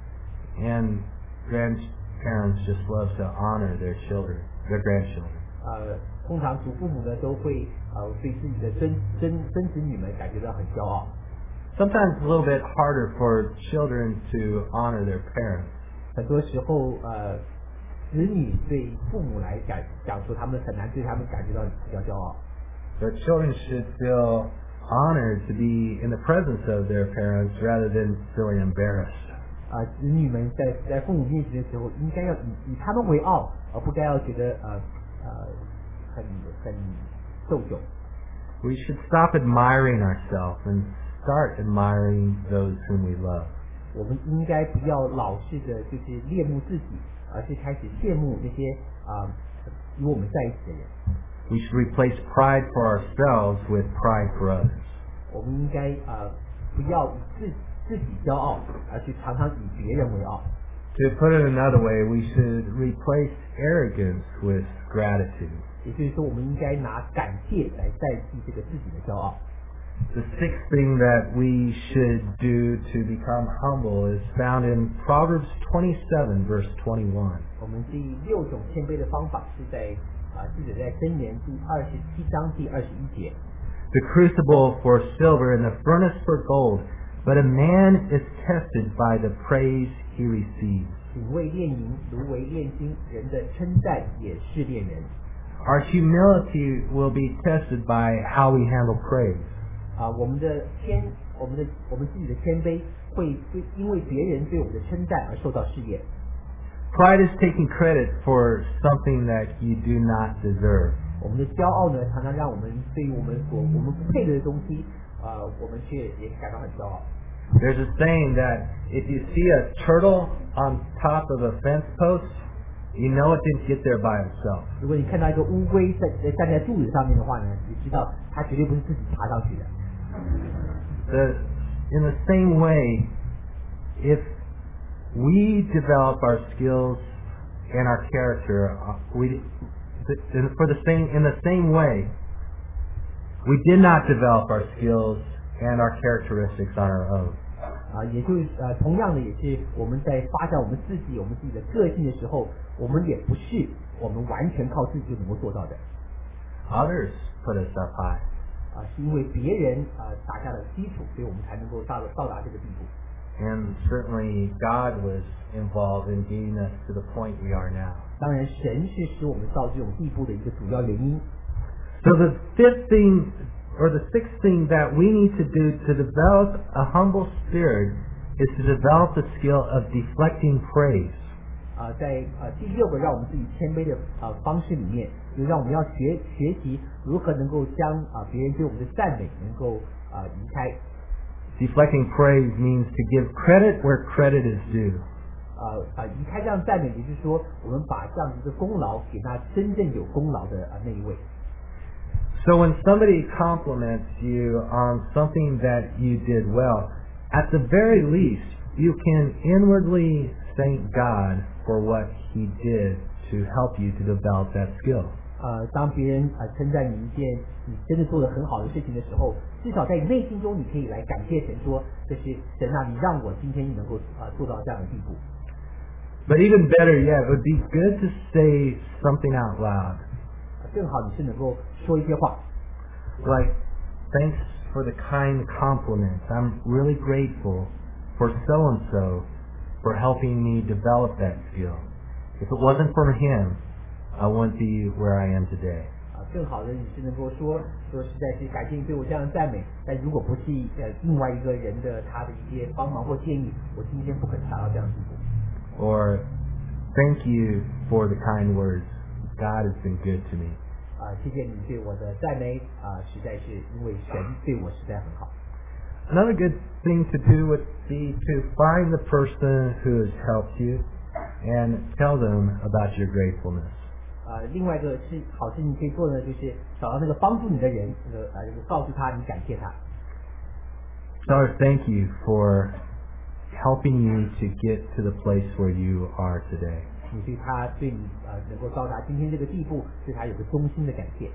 And grandparents just love to honor their children, their grandchildren. 通常祖父母呢都会对自己的孙子女们感觉到很骄傲。 Sometimes it's a little bit harder for children to honor their parents. 很多时候子女对父母来讲说，他们很难对他们感觉到比较骄傲。 But children should feel honored to be in the presence of their parents rather than feeling embarrassed. 子女们在父母面前的时候，应该要以他们为傲，而不该要觉得很受窘。 We should stop admiring ourselves and start admiring those whom we love. 我们应该不要老是的就是恋慕自己，而是开始羡慕那些与我们在一起的人。 We should replace pride for ourselves with pride for others. 我们应该不要以自己骄傲，而去常常以别人为傲。 To put it another way, we should replace arrogance with gratitude. 也就是说，我们应该拿感谢来代替这个自己的骄傲。 The sixth thing that we should do to become humble is found in Proverbs 27 verse 21. 我们第6种谦卑的方法是在记载在箴言第27章第21节。 The crucible for silver and the furnace for gold, but a man is tested by the praise he receives. 品味炼银，如为炼金，人的称赞也是炼人。 Our humility will be tested by how we handle praise. 我们自己的谦卑会因为别人对我们的称赞而受到试验。 Pride is taking credit for something that you do not deserve. 我们的骄傲呢，常常让我们对于我们不配得的东西，我们却也感到很骄傲。 There's a saying that if you see a turtle on top of a fence post, you know it didn't get there by itself. 如果你看到一个乌龟站在柱子上面的话呢，你知道它绝对不是自己爬上去的。 In the same way, if we develop our skills and our character, in the same way, we did not develop our skills and our characteristics on our own. 也就是同样的，也是我们在发展我们自己的个性的时候，我们也不是我们完全靠自己就能够做到的。 Others put us up high. 是因为别人打下了基础，所以我们才能够到达这个地步。 And certainly God was involved in getting us to the point we are now. 当然，神是使我们到这种地步的一个主要原因。 So the fifth thing, or the sixth thing that we need to do to develop a humble spirit is to develop the skill of deflecting praise. 在第6个让我们自己谦卑的方式里面，就让我们要学习如何能够将别人对我们的赞美能够移开。 Deflecting praise means to give credit where credit is due. 移开这样赞美，也就是说，我们把这样一个功劳给那真正有功劳的那一位。 So when somebody compliments you on something that you did well, at the very least, you can inwardly thank God for what He did to help you to develop that skill. 当别人称赞你一件你真的做得很好的事情的时候，至少在你内心中，你可以来感谢神说：“这是神啊，你让我今天能够做到这样的地步。” But even better yet, it would be good to say something out loud. 正好你是能够说一些话 Like, thanks for the kind compliment. I'm really grateful for so-and-so for helping me develop that skill. If it wasn't for him, I wouldn't be where I am today. 更好的你是能够说实在是感谢你对我这样的赞美，但如果不是另外一个人的他的一些帮忙或建议，我今天不可能达到这样的地步。 Or, thank you for the kind words. God has been good to me. 谢谢你对我的赞美实在是因为神对我实在很好。 Another good thing to do would be to find the person who has helped you and tell them about your gratefulness. 另外一个是好事你可以做的，就是找到那个帮助你的人，告诉他你感谢他。 Tell her thank you for helping you to get to the place where you are today. 你对他对你能够到达今天这个地步，对他有个衷心的感谢。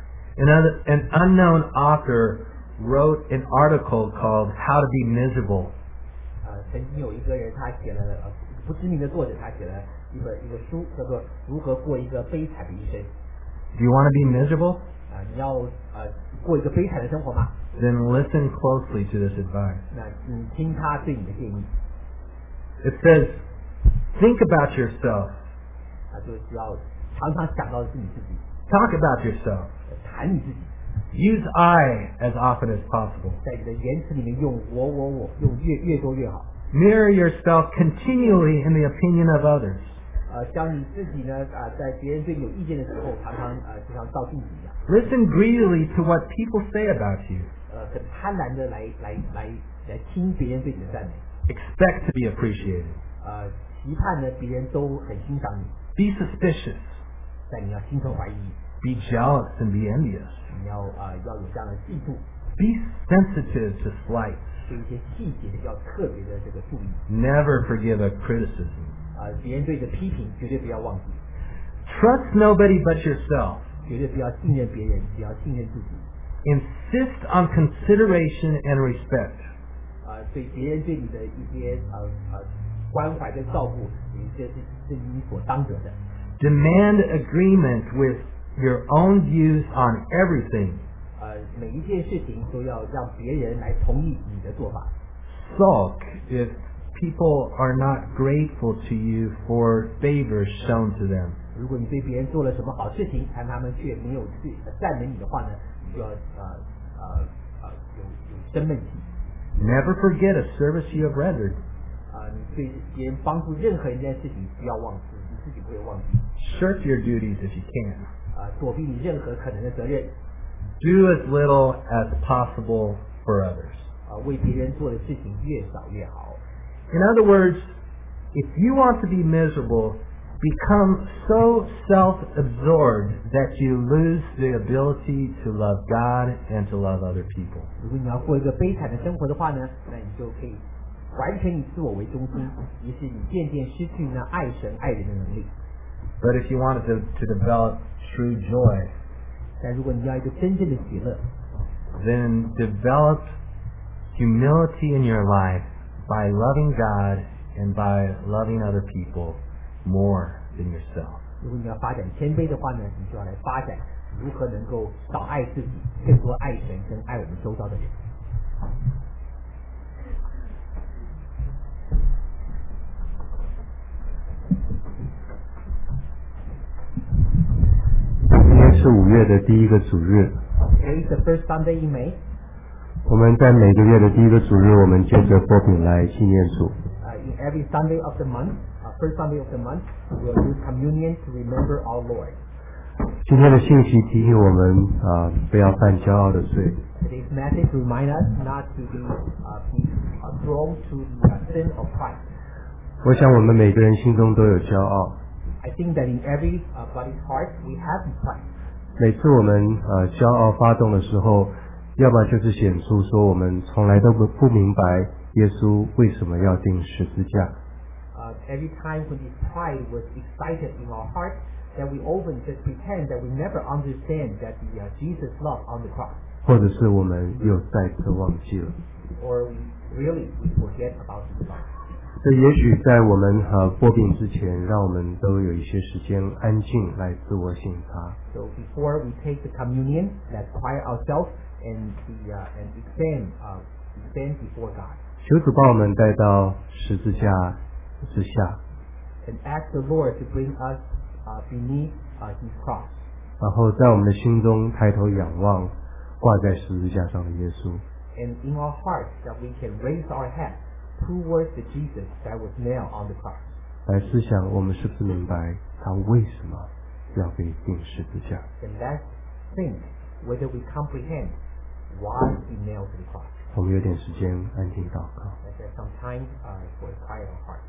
An unknown author wrote an article called "How to Be Miserable." 曾经有一个人他写了不知名的作者，他写了一个书，叫做《如何过一个悲惨的一生》。 Do you want to be miserable? 你要过一个悲惨的生活吗？ Then listen closely to this advice. 那你听他对你的建议。 It says, think about yourself. 就是要常常想到的是你自己， Talk about yourself. 谈你自己， Use I as often as possible. 在你的言辞里面用我，用越多越好。 Mirror yourself continually in the opinion of others. 将你自己呢在别人对你有意见的时候，常常就像照镜子一样， Listen greedily to what people say about you. 很贪婪的来听别人对你的赞美， Expect to be appreciated. 期盼呢别人都很欣赏你， Be suspicious. 但你要心存怀疑， Be jealous and be envious. 你要有这样的嫉妒， Be sensitive to slights. 对一些细节要特别的这个注意， Never forgive a criticism. 别人对你的批评绝对不要忘记， Trust nobody but yourself. 绝对不要信任别人，只要信任自己。 Insist on consideration and respect. 对别人对你的一些关怀跟照顾，这是你所当得的。 Demand agreement with your own views on everything. 每一件事情都要让别人来同意你的做法。 Sulk if people are not grateful to you for favors shown to them. 如果你对别人做了什么好事情，但他们却没有去赞美你的话呢，你就要有生闷气。 Never forget a service you have rendered. 你对别人帮助任何一件事情，不要忘记，你自己不会忘记。 Shirk your duties if you can. 躲避你任何可能的责任。 Do as little as possible for others. 为别人做的事情越少越好。 In other words, if you want to be miserable, become so self-absorbed that you lose the ability to love God and to love other people. 如果你要过一个悲惨的生活的话呢，那你就可以完全以自我为中心，于是你渐渐失去那爱神爱人的能力。 But if you wanted to develop true joy, 但如果你要一个真正的喜乐， then develop humility in your life by loving God and by loving other people more than yourself. 如果你要发展谦卑的话呢，你就要来发展如何能够少爱自己，更多爱神跟爱我们周遭的人。 今天是5月的第一个主日。 Today is the first Sunday in May. 我们在每个月的第一个主日，我们借着波饼来纪念主。 In every Sunday of the month, first Sunday of the month, we'll do communion to remember our Lord. 今天的信息提醒我们不要犯骄傲的罪。 Today's message remind us not to be thrown to the sin of pride. 我想我们每个人心中都有骄傲。 I think that in everybody's heart we have pride. 每次我们骄傲发动的时候，要么就是显出说我们从来都不明白耶稣为什么要钉十字架。 Every time when this pride was excited in our heart, that we often just pretend that we never understand that Jesus' love on the cross. 或者是我们又再次忘记了。 Or we forget about His love. 这也许在我们播饼之前，让我们都有一些时间安静来自我省察。 So before we take the communion, let's quiet ourselves and stand before God. 求主把我们带到十字架之下， And ask the Lord to bring us beneath His cross. 然后在我们的心中抬头仰望挂在十字架上的耶稣。 And in our hearts that we can raise our head towards the Jesus that was nailed on the cross. 来思想我们是不是明白他为什么要被钉十字架。 And let's think whether we comprehend why He nailed to the cross. 我们有点时间安静祷告。 Let's have some time for a quiet our heart.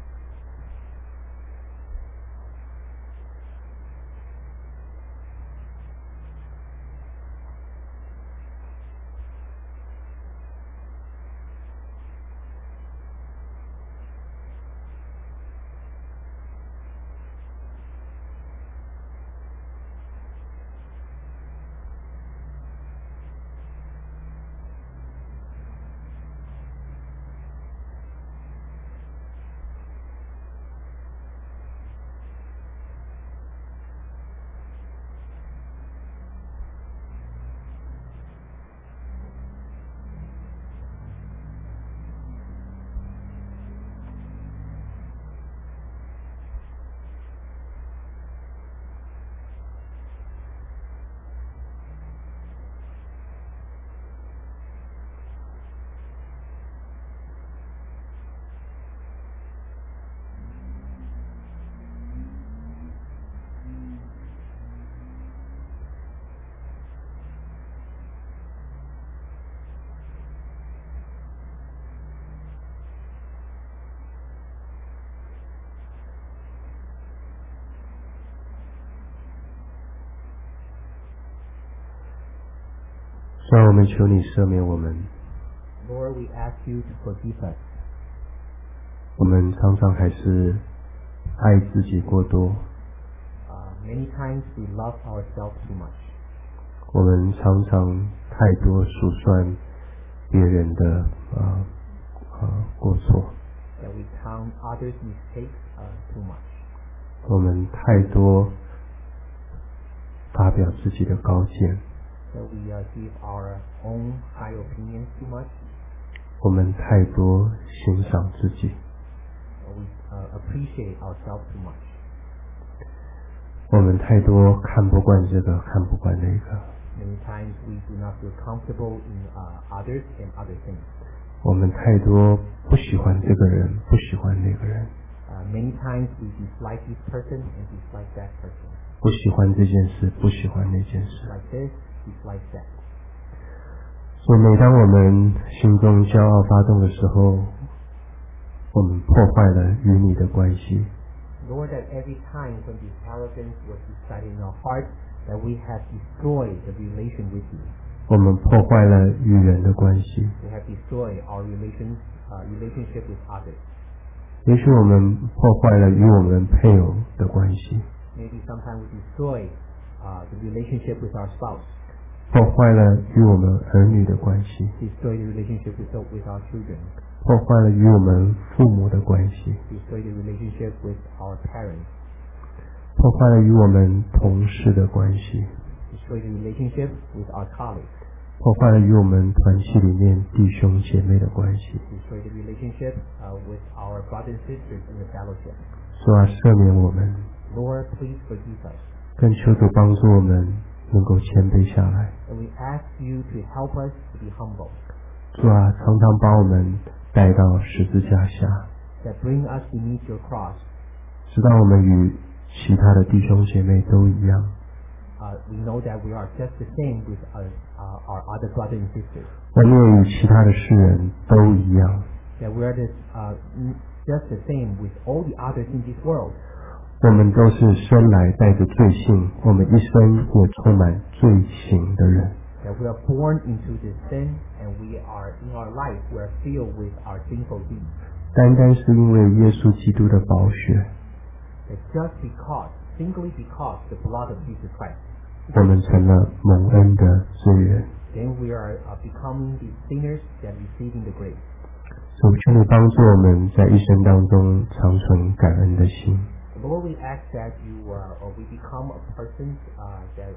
主啊，我们求你赦免我们。 Lord, we ask you to forgive us. 我们常常还是爱自己过多， Many times we love ourselves too much. 我们常常太多数算别人的过错， That we count others' mistakes too much. 我们太多发表自己的高见， That we give our own high opinions too much. 我们太多欣赏自己， We appreciate ourselves too much. 我们太多看不惯这个，看不惯那个， Many times we do not feel comfortable in others and other things. 我们太多不喜欢这个人，不喜欢那个人， Many times we dislike this person and dislike that person. 不喜欢这件事，不喜欢那件事。 Like this, dislike that. 所以每当我们心中骄傲发动的时候，我们破坏了与你的关系， Lord, that every time when this arrogance was decided in our heart, that we have destroyed the relation with you. 我们破坏了与人的关系。 We have destroyed our relationship with others. 也许我们破坏了与我们配偶的关系， Maybe sometimes we destroy the relationship with our spouse, 破坏了与我们儿女的关系， destroy the relationship with our children, 破坏了与我们父母的关系， destroy the relationship with our parents, 破坏了与我们同事的关系， destroy the relationship with our colleagues, 破坏了与我们团契里面弟兄姐妹的关系。 destroy the relationship with our brothers and sisters in the fellowship. 主啊，赦免我们， Lord, please forgive us. 更求主帮助我们能够谦卑下来。 And we ask you to help us to be humble, 主啊，常常把我们带到十字架下， that bring us beneath your cross. 直到我们与其他的弟兄姐妹都一样。 We know that we are just the same with our other brothers and sisters. 我们也与其他的世人都一样。 That we are just the same with all the others in this world. 我们都是生来带着罪性，我们一生也充满罪行的人。 That we are born into this sin, and we are in our life we are filled with our sinful deeds. 单单是因为耶稣基督的宝血， That just simply because the blood of Jesus Christ, 我们成了蒙恩的罪人。 then we are becoming the sinners that receiving the grace. 主，求你帮助我们在一生当中常存感恩的心， Lord, we ask that we become a person that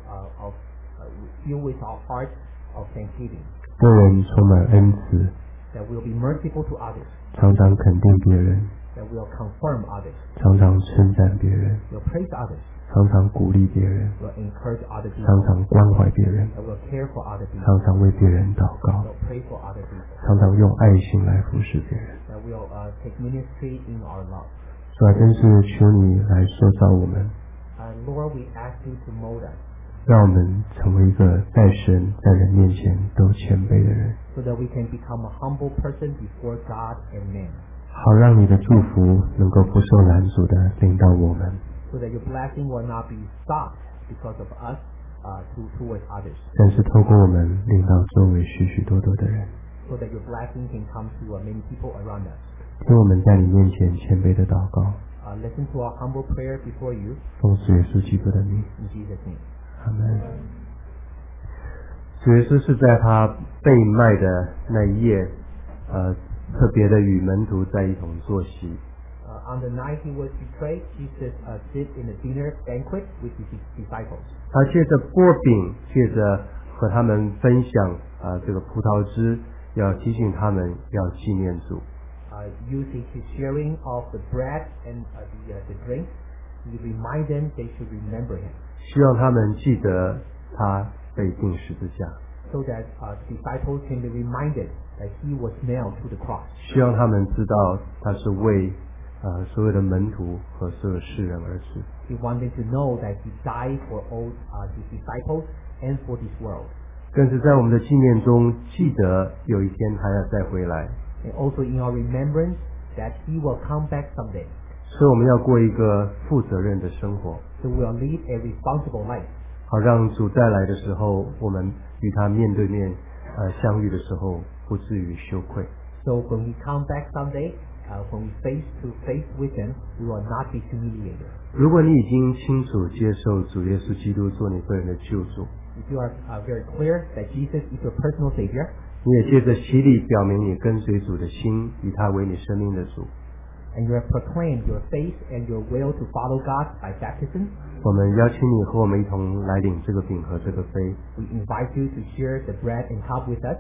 filled with our heart of thanksgiving. 对人充满恩慈， That will be merciful to others. 常常肯定别人， That will confirm others. 常常称赞别人， Will praise others. 常常鼓励别人， Will encourage other 常 people. 常关怀别人， That will care for other people. 常常为别人祷告， Will pray for other people. 常常用爱心来服侍别人。 That will take ministry in our love. 主啊，真是求你来塑造我们， Lord, we ask you to mold us 让我们成为一个在神在人面前都谦卑的人， so that we can become a humble person before God and man. 好让你的祝福能够不受拦阻的领到我们， So that your blessing will not be stopped because of us towards others. 但是透过我们领到周围许许多多的人。 So that your blessing can come to many people around us. 听我们在你面前谦卑的祷告， Listen to our humble prayer before you 奉主耶稣基督的名， in Jesus' name. 阿门。主耶稣是在他被卖的那一夜，特别的与门徒在一同坐席。 On the night he was betrayed, Jesus sit in a dinner banquet with his disciples. 他借着擘饼，借着和他们分享这个葡萄汁，要提醒他们要纪念主。 Using his sharing of the bread and the drink, he remind them they should remember him, 希望他们记得他被钉十字架， so that disciples can be reminded that he was nailed to the cross. 希望他们知道他是为所有的门徒和所有世人而死。 He wanted to know that he died for all his disciples and for this world. 更是在我们的纪念中记得有一天他要再回来， And also in our remembrance that he will come back someday. 所以我们要过一个负责任的生活， So we'll live a responsible life, 好让主再来的时候，我们与他面对面相遇的时候，不至于羞愧。 so when we come back someday, when we face to face with him, we will not be humiliated. 如果你已经清楚接受主耶稣基督做你个人的救主， If you are very clear that Jesus is your personal Savior, 你也借着洗礼表明你跟随主的心，以他为你生命的主， and you have proclaimed your faith and your will to follow God by baptism, 我们邀请你和我们一同来领这个饼和这个杯， we invite you to share the bread and cup with us,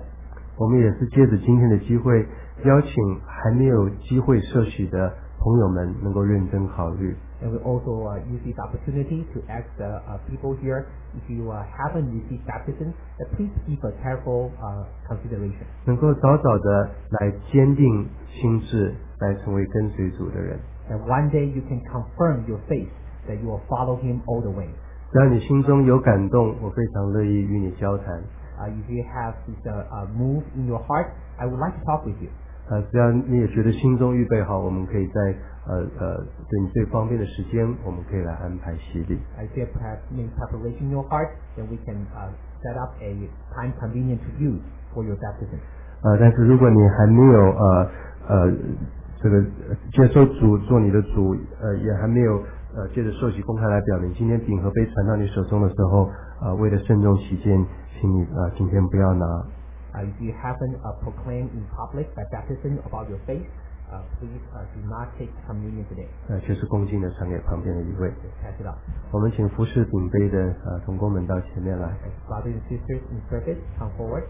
我们也是借着今天的机会，邀请还没有机会受洗的朋友们能够认真考虑。 And we also use this opportunity to ask the people here, if you haven't received baptism, please give a careful consideration. 能够早早的来坚定心智，来成为跟随主的人。 And one day you can confirm your faith that you will follow Him all the way. 只要你心中有感动，我非常乐意与你交谈。 If you have this move in your heart, I would like to talk with you. 只要你也觉得心中预备好，我们可以在对你最方便的时间，我们可以来安排洗礼。 If you have made preparation in your heart, then we can set up a time convenient to you for your baptism. 但是如果你还没有这个接受主做你的主，也还没有借着受洗公开来表明，今天饼和杯传到你手中的时候，为了慎重起见，请你今天不要拿。 If you haven't proclaimed in public by baptism about your faith, please do not take communion today. 却是恭敬的传给旁边的一位。 Pass it on. 我们请服侍饼杯的同工们到前面来。 Brothers and sisters in service, come forward.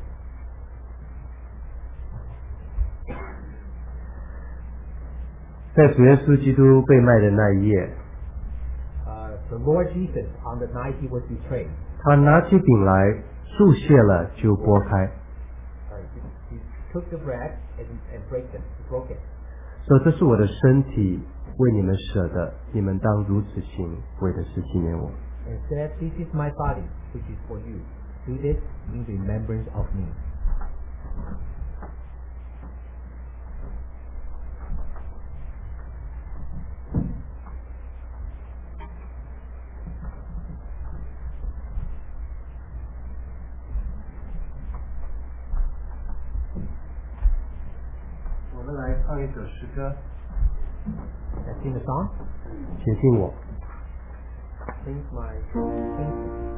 在主耶稣基督被卖的那一夜， The Lord Jesus, on the night He was betrayed, 他拿起饼来，祝谢了就拨开， He took the bread and broke it. 说这是我的身体，为你们舍的，你们当如此行，为的是纪念我。 And said, This is my body, which is for you. Do this in remembrance of me. 我们来唱一首诗歌， Let's sing the song. 写信我。 Sing my sing.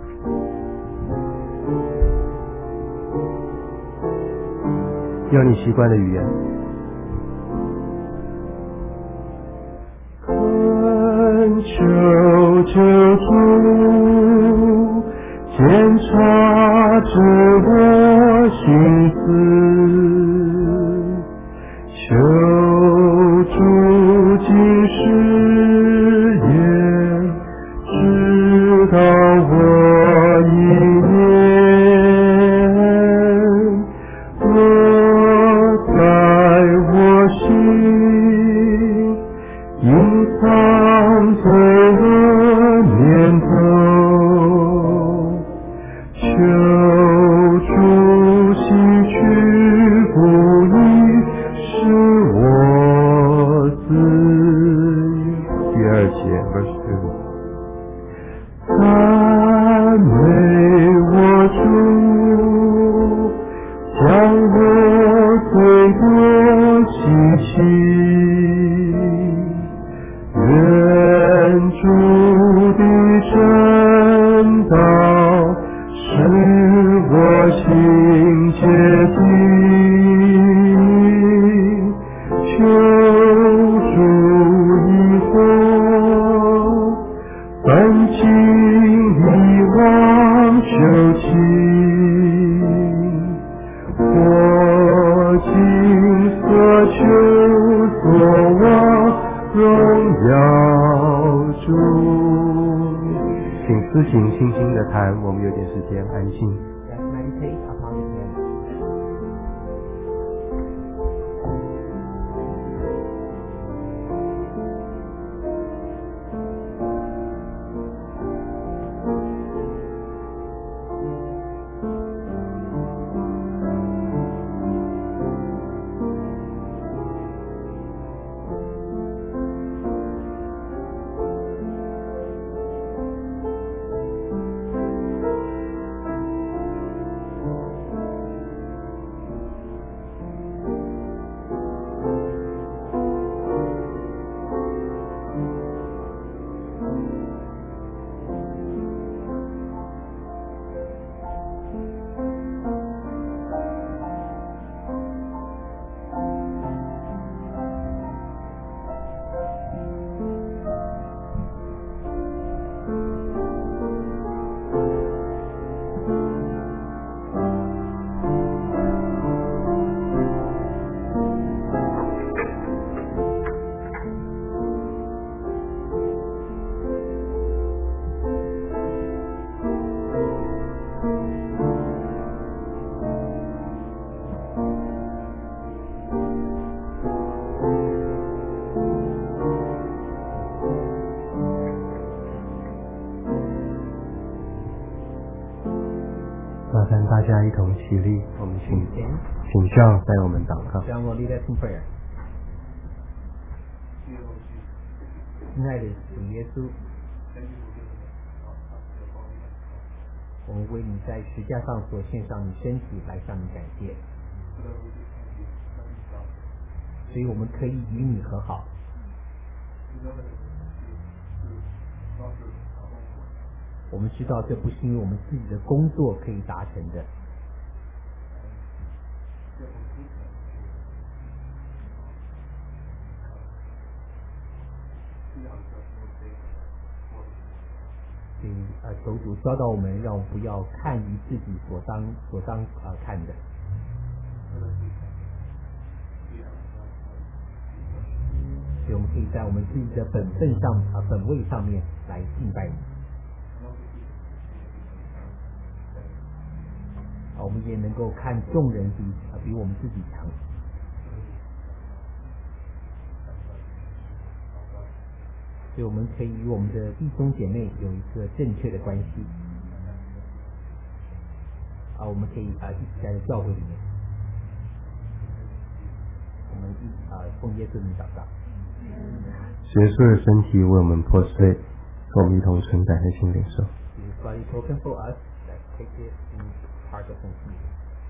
用你习惯的语言。恳求救主，检查着我心思，求主今世也知道我一念，我在我心隐藏罪恶念头，求主洗去不义，使我自由。第二节 verse 2。赞美我主，将我罪过洗去，愿主的真道使我心洁净，求主以后本心一往求情，我今所求所望荣耀主。请思行轻轻的谈，我们有点时间安静。 Let's meditate upon His word. 同起立，我们请 Stand. 请上带我们祷告。 John will lead us in prayer. 亲爱的主耶稣，我们为你在石架上所献上你身体来向你感谢，所以我们可以与你和好。我们知道这不是因为我们自己的工作可以达成的，所以求主教导我们，让我们不要看于自己所当看的。所以我们可以在我们自己的本分上本位上面来敬拜你。我们也能够看众人比我们自己强。所以我们可以与我们的弟兄姐妹有一个正确的关系。我们可以一起在教会里面，我们奉耶稣名祷告。 耶稣的身体为我们破碎，我们一同存感恩心领受。 His body broken for us, let's take it in heart of thanksgiving.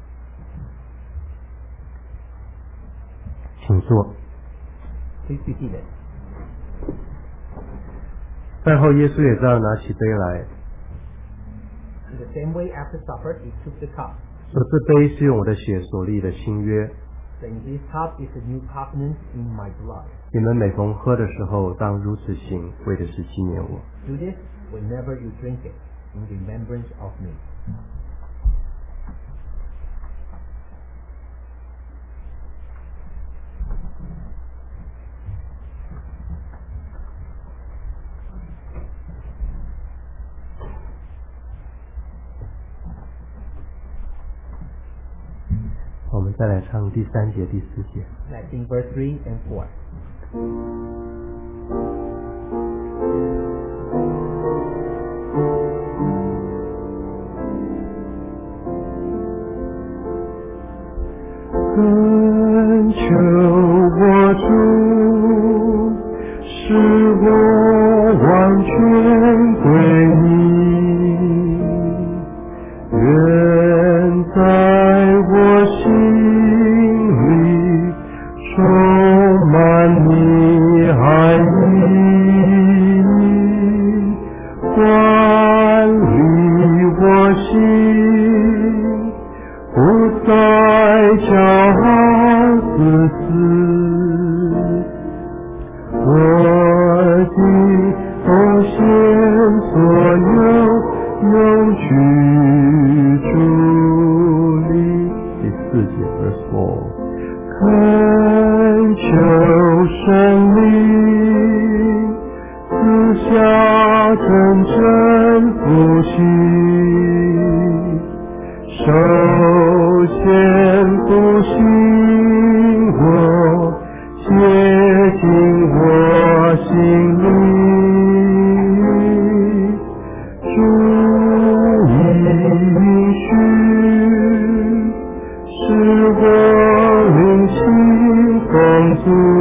请坐。 Please be seated. 饭后，耶稣也照样拿起杯来， In the same way, after supper, he took the cup. 说：“这杯是用我的血所立的新约， Saying, this cup is a new covenant in my blood. 你们每逢喝的时候，当如此行，为的是纪念我。” Do this whenever you drink it, in remembrance of me. 我们再来唱第3节、第4节。 Let's sing verse 3 and 4. 恳求我主，使我完全归你，愿在我心里充满你爱意，管理我心，不再骄傲自私，我的奉献所有，永居主里。第4节verse 4，恳求圣灵赐下真正复兴，首先复兴我，接近我心里，主应许，使我灵性丰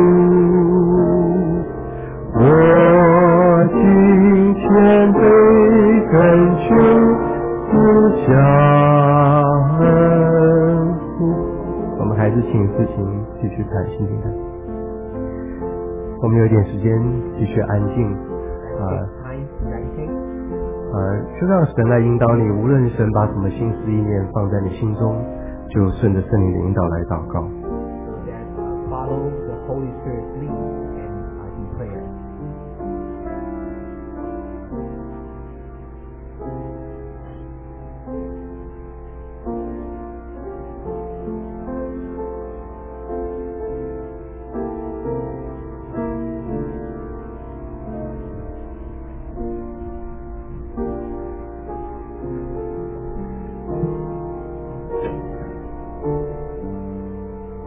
足，我今天被恳求赐下恩福。我们还是请事情继续谈心灵的。我们有一点时间继续安静 Let's take time to meditate. 就让神来引导你，无论神把什么心思意念放在你心中，就顺着圣灵的引导来祷告。 So that follow the Holy Spirit's lead and in prayer. 主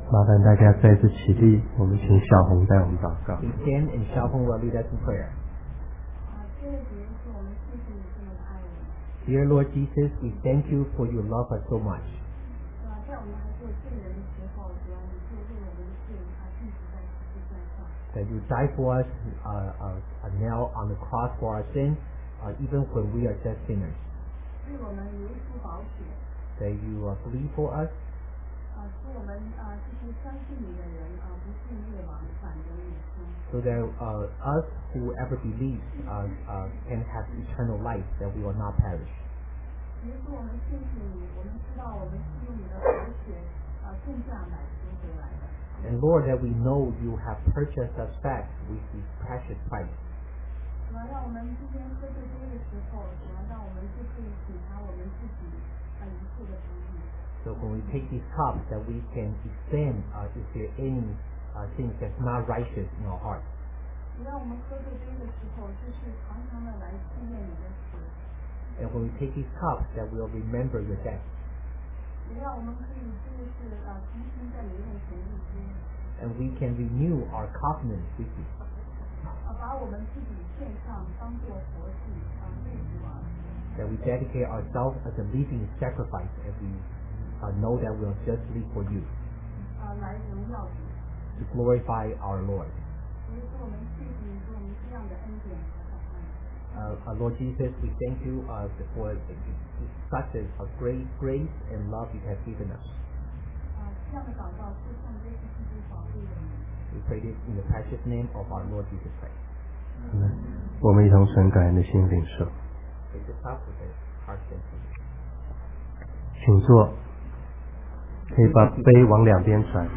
麻烦大家再次起立，我们请小红带我们祷告。 Please stand and Xiaohong will lead us in prayer. Dear Lord Jesus, we thank you for you love us so much. That you died for us, nailed on the cross for our sins, even when we are just sinners. That you bleed for us. So that us, whoever believes, can have eternal life, that we will not perish. And Lord, that we know you have purchased us back with this precious price. So when we take this cup, that we can examine if there are any things that's not righteous in our heart. And when we take this cup, that we'll remember your death. And we can renew our covenant with you. That we dedicate ourselves as a living sacrifice, and we know that we'll just live for you. To glorify our Lord. Lord Jesus, we thank you for such a great grace and love you have given us. We pray this in the precious name of our Lord Jesus Christ. 我们一同存感恩的心领受。 Take this up with a heart sentiment. 请坐，可以把杯往两边传。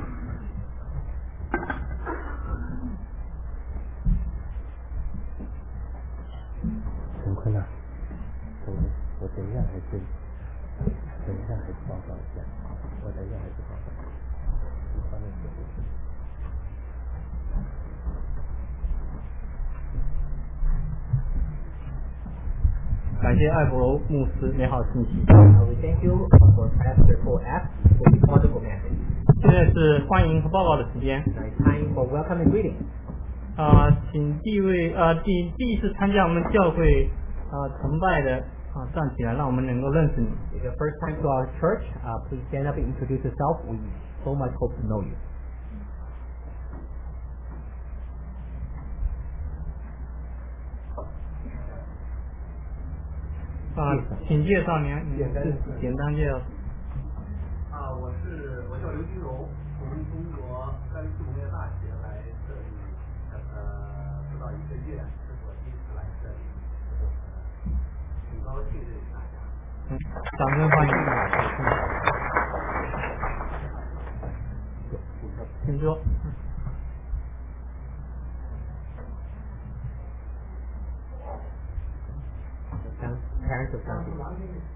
陈坤啊，我等一下还是报告一下，我等一下还是报告。你放那边。 感谢艾博牧师美好信息。 We thank you for Pastor Paul F. for this wonderful message. 现在是欢迎和报告的时间。 Now it's time for welcome and greeting. 请第一次参加我们教会崇拜的站起来，让我们能够认识你。 If it's your first time to our church, please stand up and introduce yourself. We so much hope to know you. 请介绍您，简单介绍。 我叫刘金荣，从中国甘肃农业大学来这里不到1个月，这是我第一次来这里，挺高兴认识大家。 掌声欢迎。请说。 Parents of some people.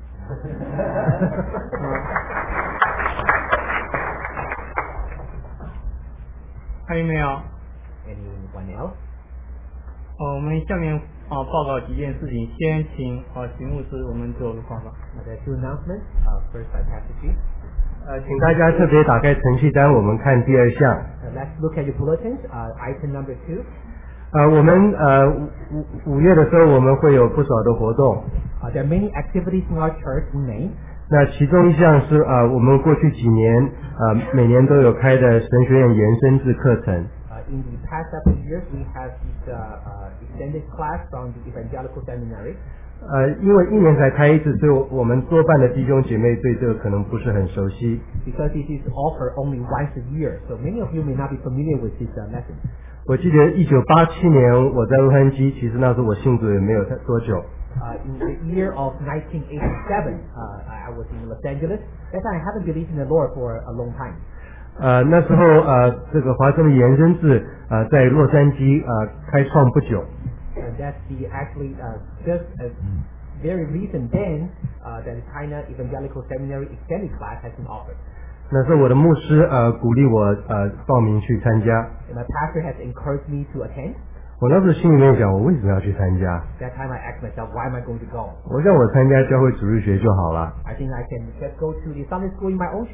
还有没有？ Anyone else? 我们下面报告几件事情，先请徐牧师我们做个报告。 There are two announcements. First by Pastor G. 请大家特别打开程序单，我们看第二项。 Let's look at your bulletins. Item number 2. 我们5月的时候，我们会有不少的活动。 There are many activities in our church in May. 那其中一项是我们过去几年每年都有开的神学院延伸制课程。 In the past several years, we have this extended class from the Evangelical Seminary. 因为1年才开一次，所以我们多半的弟兄姐妹对这个可能不是很熟悉。 Because it is offered only once a year, so many of you may not be familiar with this lesson. 我记得1987年我在洛杉矶，其实那时候我信主也没有多久。 In the year of 1987, I was in Los Angeles. That time I haven't believed in the Lord for a long time. 那时候这个华盛的延伸制在洛杉矶开创不久。 And that's actually just a very recent then that the China Evangelical Seminary Extended Class has been offered. 那时候我的牧师鼓励我报名去参加。 And my pastor has encouraged me to attend. 我那时候心里面想，我为什么要去参加？ That time I asked myself, why am I going to go? 我想我参加教会主日学就好了。 I think I can just go to the Sunday school in my own church.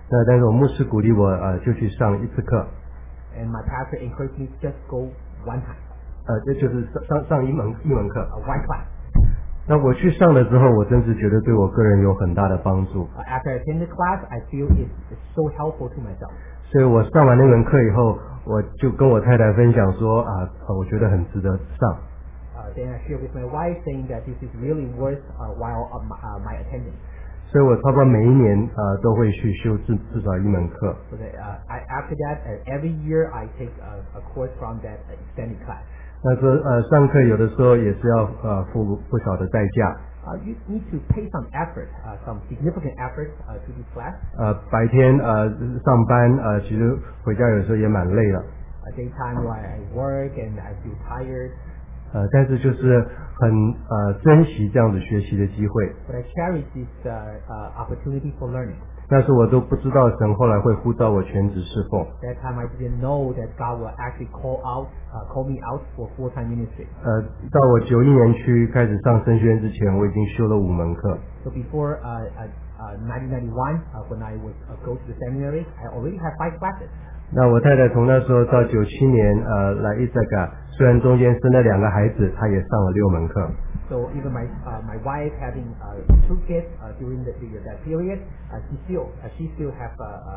那但是我牧师鼓励我就去上一次课， And my pastor encouraged me to just go one time, 这就是上一门课。 one class. 那我去上了之后，我真是觉得对我个人有很大的帮助。 After I attended class, I feel it's so helpful to myself. 所以我上完那门课以后，我就跟我太太分享说我觉得很值得上。 Then I shared with my wife saying that this is really worth while my attendance. 所以我差不多每一年都会去修至少一门课。 So that, after that, every year I take a course from that extended class. 那上课有的时候也是要付不少的代价。 You need to pay some effort, some significant effort to this class. 白天上班其实回家有时候也蛮累的。 Daytime while I work and I feel tired. 但是就是很珍惜这样子学习的机会。 But I cherish this opportunity for learning. 但是我都不知道神后来会呼召我全职侍奉。 That time I didn't know that God will actually call me out for full-time ministry. 到我91年去开始上神学院之前，我已经修了5门课。 So before 1991, when I was go to the seminary, I already had 5 classes. 那我太太从那时候到97年来伊萨嘎，虽然中间生了2个孩子，她也上了6门课。 So even my wife having 2 kids during that period, she still have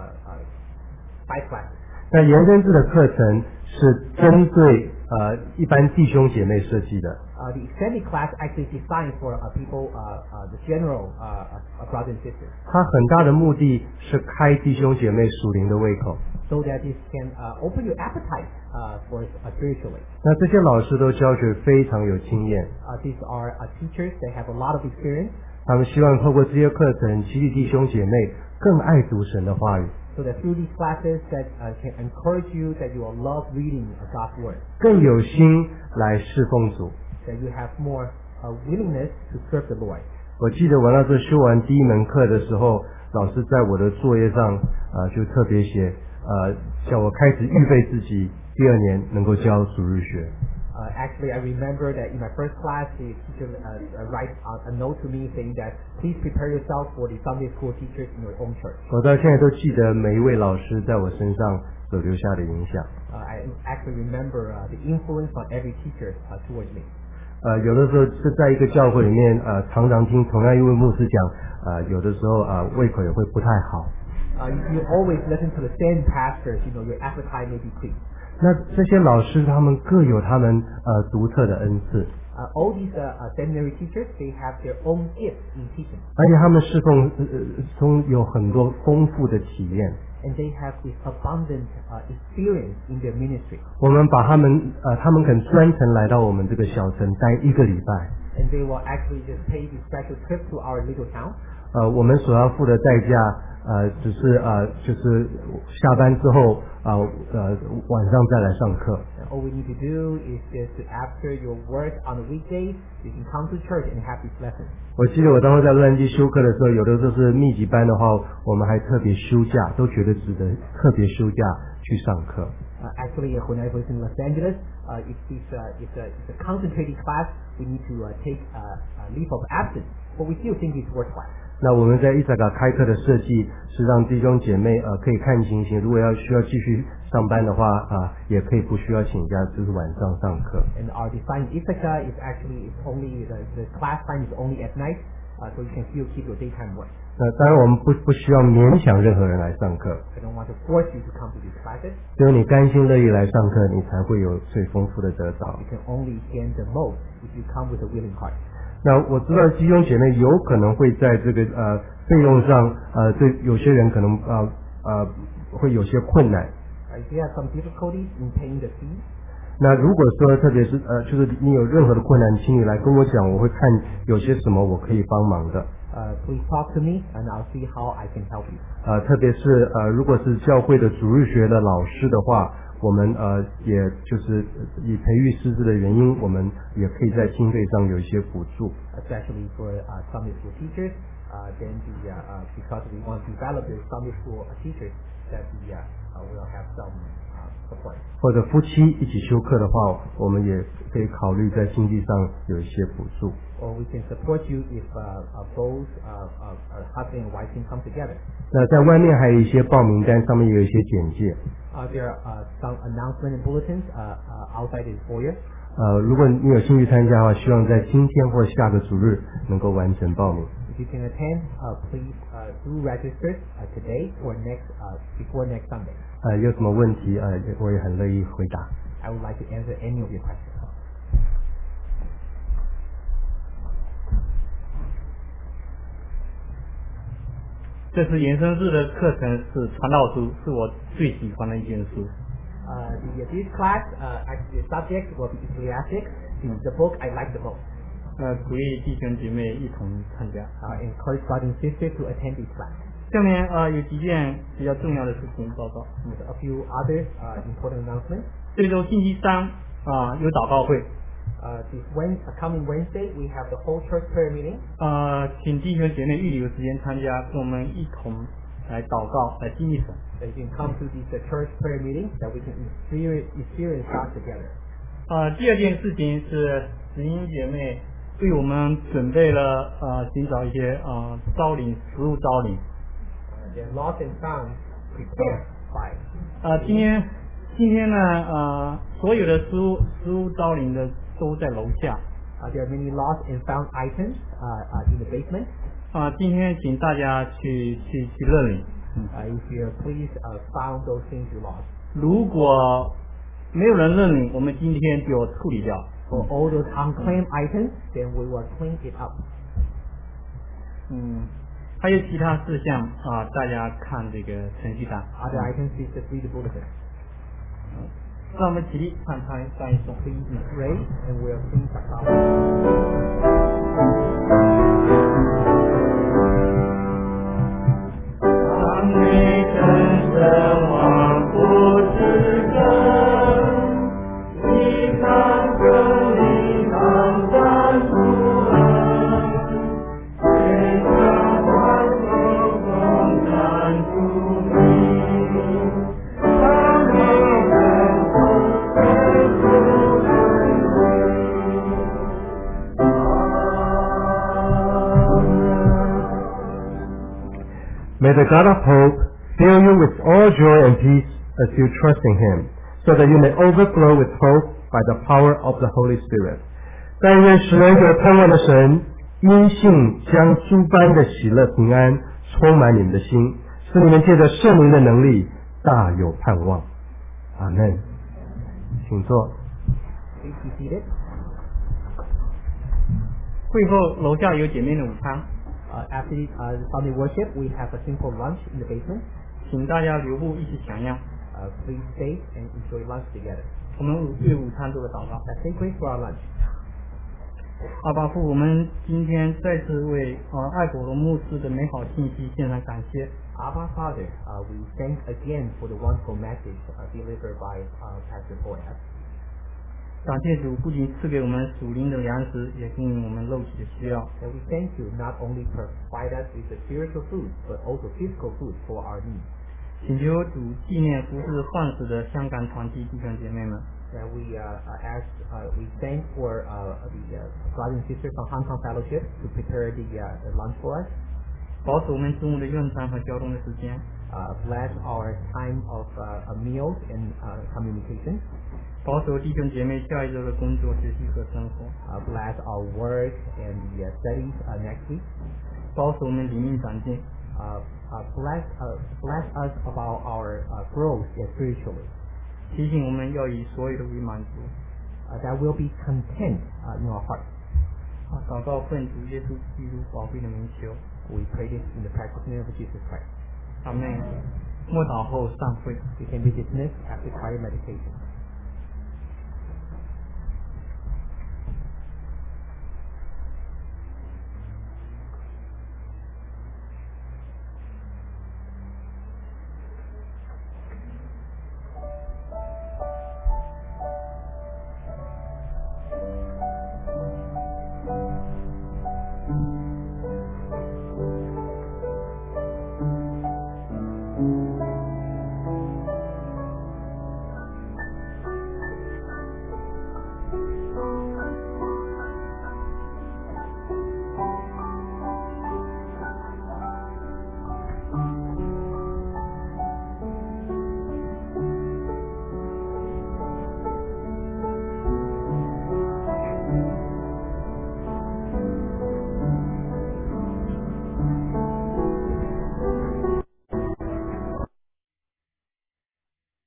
5 classes. 那延伸制的课程是针对一般弟兄姐妹设计的。 The extended class actually is designed for people, the general brothers and sisters. 它很大的目的是开弟兄姐妹属灵的胃口。 So that this can open your appetite for spiritually. 那这些老师都教学非常有经验。 These are teachers that have a lot of experience. 他们希望透过这些课程，激励弟兄姐妹更爱读神的话语。 So that through these classes that can encourage you that you will love reading God's word. 更有心来侍奉主。 That you have more willingness to serve the Lord. 我记得我那时候修完第1门课的时候，老师在我的作业上就特别写叫我开始预备自己第2年能够教主日学。 Actually, I remember that in my first class, the teacher write a note to me saying that please prepare yourself for the Sunday school teachers in your own church. 我到现在都记得每一位老师在我身上所留下的影响。 I actually remember the influence on every teacher towards me. 有的时候是在一个教会里面常常听同样一位牧师讲有的时候胃口也会不太好。 You always listen to the same pastors, your appetite may be quick. 那这些老师他们各有他们独特的恩赐。 All these seminary teachers, they have their own gifts in teaching. 而且他们侍奉中有很多丰富的体验。 And they have this abundant experience in their ministry. 我们把他们肯专程来到我们这个小城待1个礼拜。 And they will actually just pay this special trip to our little town. 我们所要付的代价只是就是下班之后晚上再来上课。 And all we need to do is just after your work on the weekdays, you can come to church and have these lessons. 我记得我当时在洛杉矶修课的时候，有的时候是密集班的话，我们还特别休假，都觉得值得特别休假去上课。 Actually, when I was in Los Angeles, it's a concentrated class. We need to take a leave of absence, but we still think it's worthwhile. 那我们在伊萨嘎开课的设计是让弟兄姐妹可以看情形，如果需要继续上班的话也可以不需要请假，就是晚上上课。 And our design in Ithaca is actually only the class time is only at night, so you can still keep your daytime work. 那当然我们不需要勉强任何人来上课。 I don't want to force you to come to these classes. 只有你甘心乐意来上课，你才会有最丰富的得到。 You can only gain the most if you come with a willing heart. 那我知道弟兄姐妹有可能会在这个费用上对有些人可能会有些困难。 If you have some difficulties in paying the fee, 那如果说特别是就是你有任何的困难，请你来跟我讲，我会看有些什么我可以帮忙的。 please talk to me and I'll see how I can help you. 特别是如果是教会的主日学的老师的话，我们也就是以培育师资的原因，我们也可以在经费上有一些补助。 Especially for Sunday school teachers, then because we want to develop the Sunday school teachers, that will have some support. 或者夫妻一起修课的话，我们也可以考虑在经济上有一些补助。 Or we can support you if both husband and wife can come together. 那在外面还有一些报名单，上面也有一些简介。 There are some announcement and bulletins outside the foyer. 如果你有兴趣参加的话，希望在今天或下个主日能够完成报名。 If you can attend, please do register today or before next Sunday. 有什么问题我也很乐意回答。 I would like to answer any of your questions. 这次延伸式的课程是传道书，是我最喜欢的一件书。 This class, actually the subject will be Ecclesiastes. It's the book I like the most. 鼓励弟兄姐妹一同参加。 Encourage brothers and sisters to attend this class. 下面有几件比较重要的事情报告。 A few other important announcements. 这周星期三有祷告会。 Coming Wednesday, we have the whole church prayer meeting. 请弟兄姐妹预留时间参加，跟我们一同来祷告，来经历神。 You can come to this church prayer meeting that we can experience God together. 第二件事情是子英姐妹为我们准备了寻找一些招领食物招领。 They're lost and found prepared by. 今天呢所有的食物招领的都在楼下。 There are many lost and found items in the basement. 今天请大家去认领。 If you please found those things you lost. 如果没有人认领，我们今天就处理掉。 For all those unclaimed items, then we will clean it up. 还有其他事项大家看这个程序单。 Other items is just read the bulletin. 让我们起立唱一首。 Please pray and we'll sing the song. 当你真正往不知根，你看着你当山出来，谁家万口风站住你，当你人从深处来 May the God of hope fill you with all joy and peace as you trust in Him, so that you may overflow with hope by the power of the Holy Spirit. 但愿使人有盼望的神，因信将诸般的喜乐平安充满你们的心，使你们借着圣灵的能力大有盼望。阿们。请坐。 Please be seated. 会后楼下有姐妹的午餐。 After the Sunday worship, we have a simple lunch in the basement. 请大家留步一起享用。 Please stay and enjoy lunch together. 我们为午餐做个祷告。 Let's say grace for our lunch. 阿爸父，我们今天再次为爱保罗牧师的美好信息献上感谢。 Abba Father, we thank again for the wonderful message delivered by Pastor Boaz. 感谢主，不仅赐给我们属灵的粮食，也供应我们肉体的需要。 And we thank you not only provide us with the spiritual food, but also physical food for our needs. 请求主纪念服侍换使的香港团体弟兄姐妹们。 And we thank for the brothers and sisters from Hong Kong Fellowship to prepare the lunch for us. 保守我们中午的用餐和交通的时间。 Bless our time of meals and communication. 保守弟兄姐妹下一周的工作、学习和生活。 Bless our work and the studies next week. 保守我们灵命长进。 Bless us about our growth spiritually. 提醒我们要以所有的为满足。 That will be content in our heart. 祷告奉主耶稣基督宝贵的名求。 We pray this in the precious name of Jesus Christ. 阿门。默祷后散会。 We can be dismissed after quiet meditation.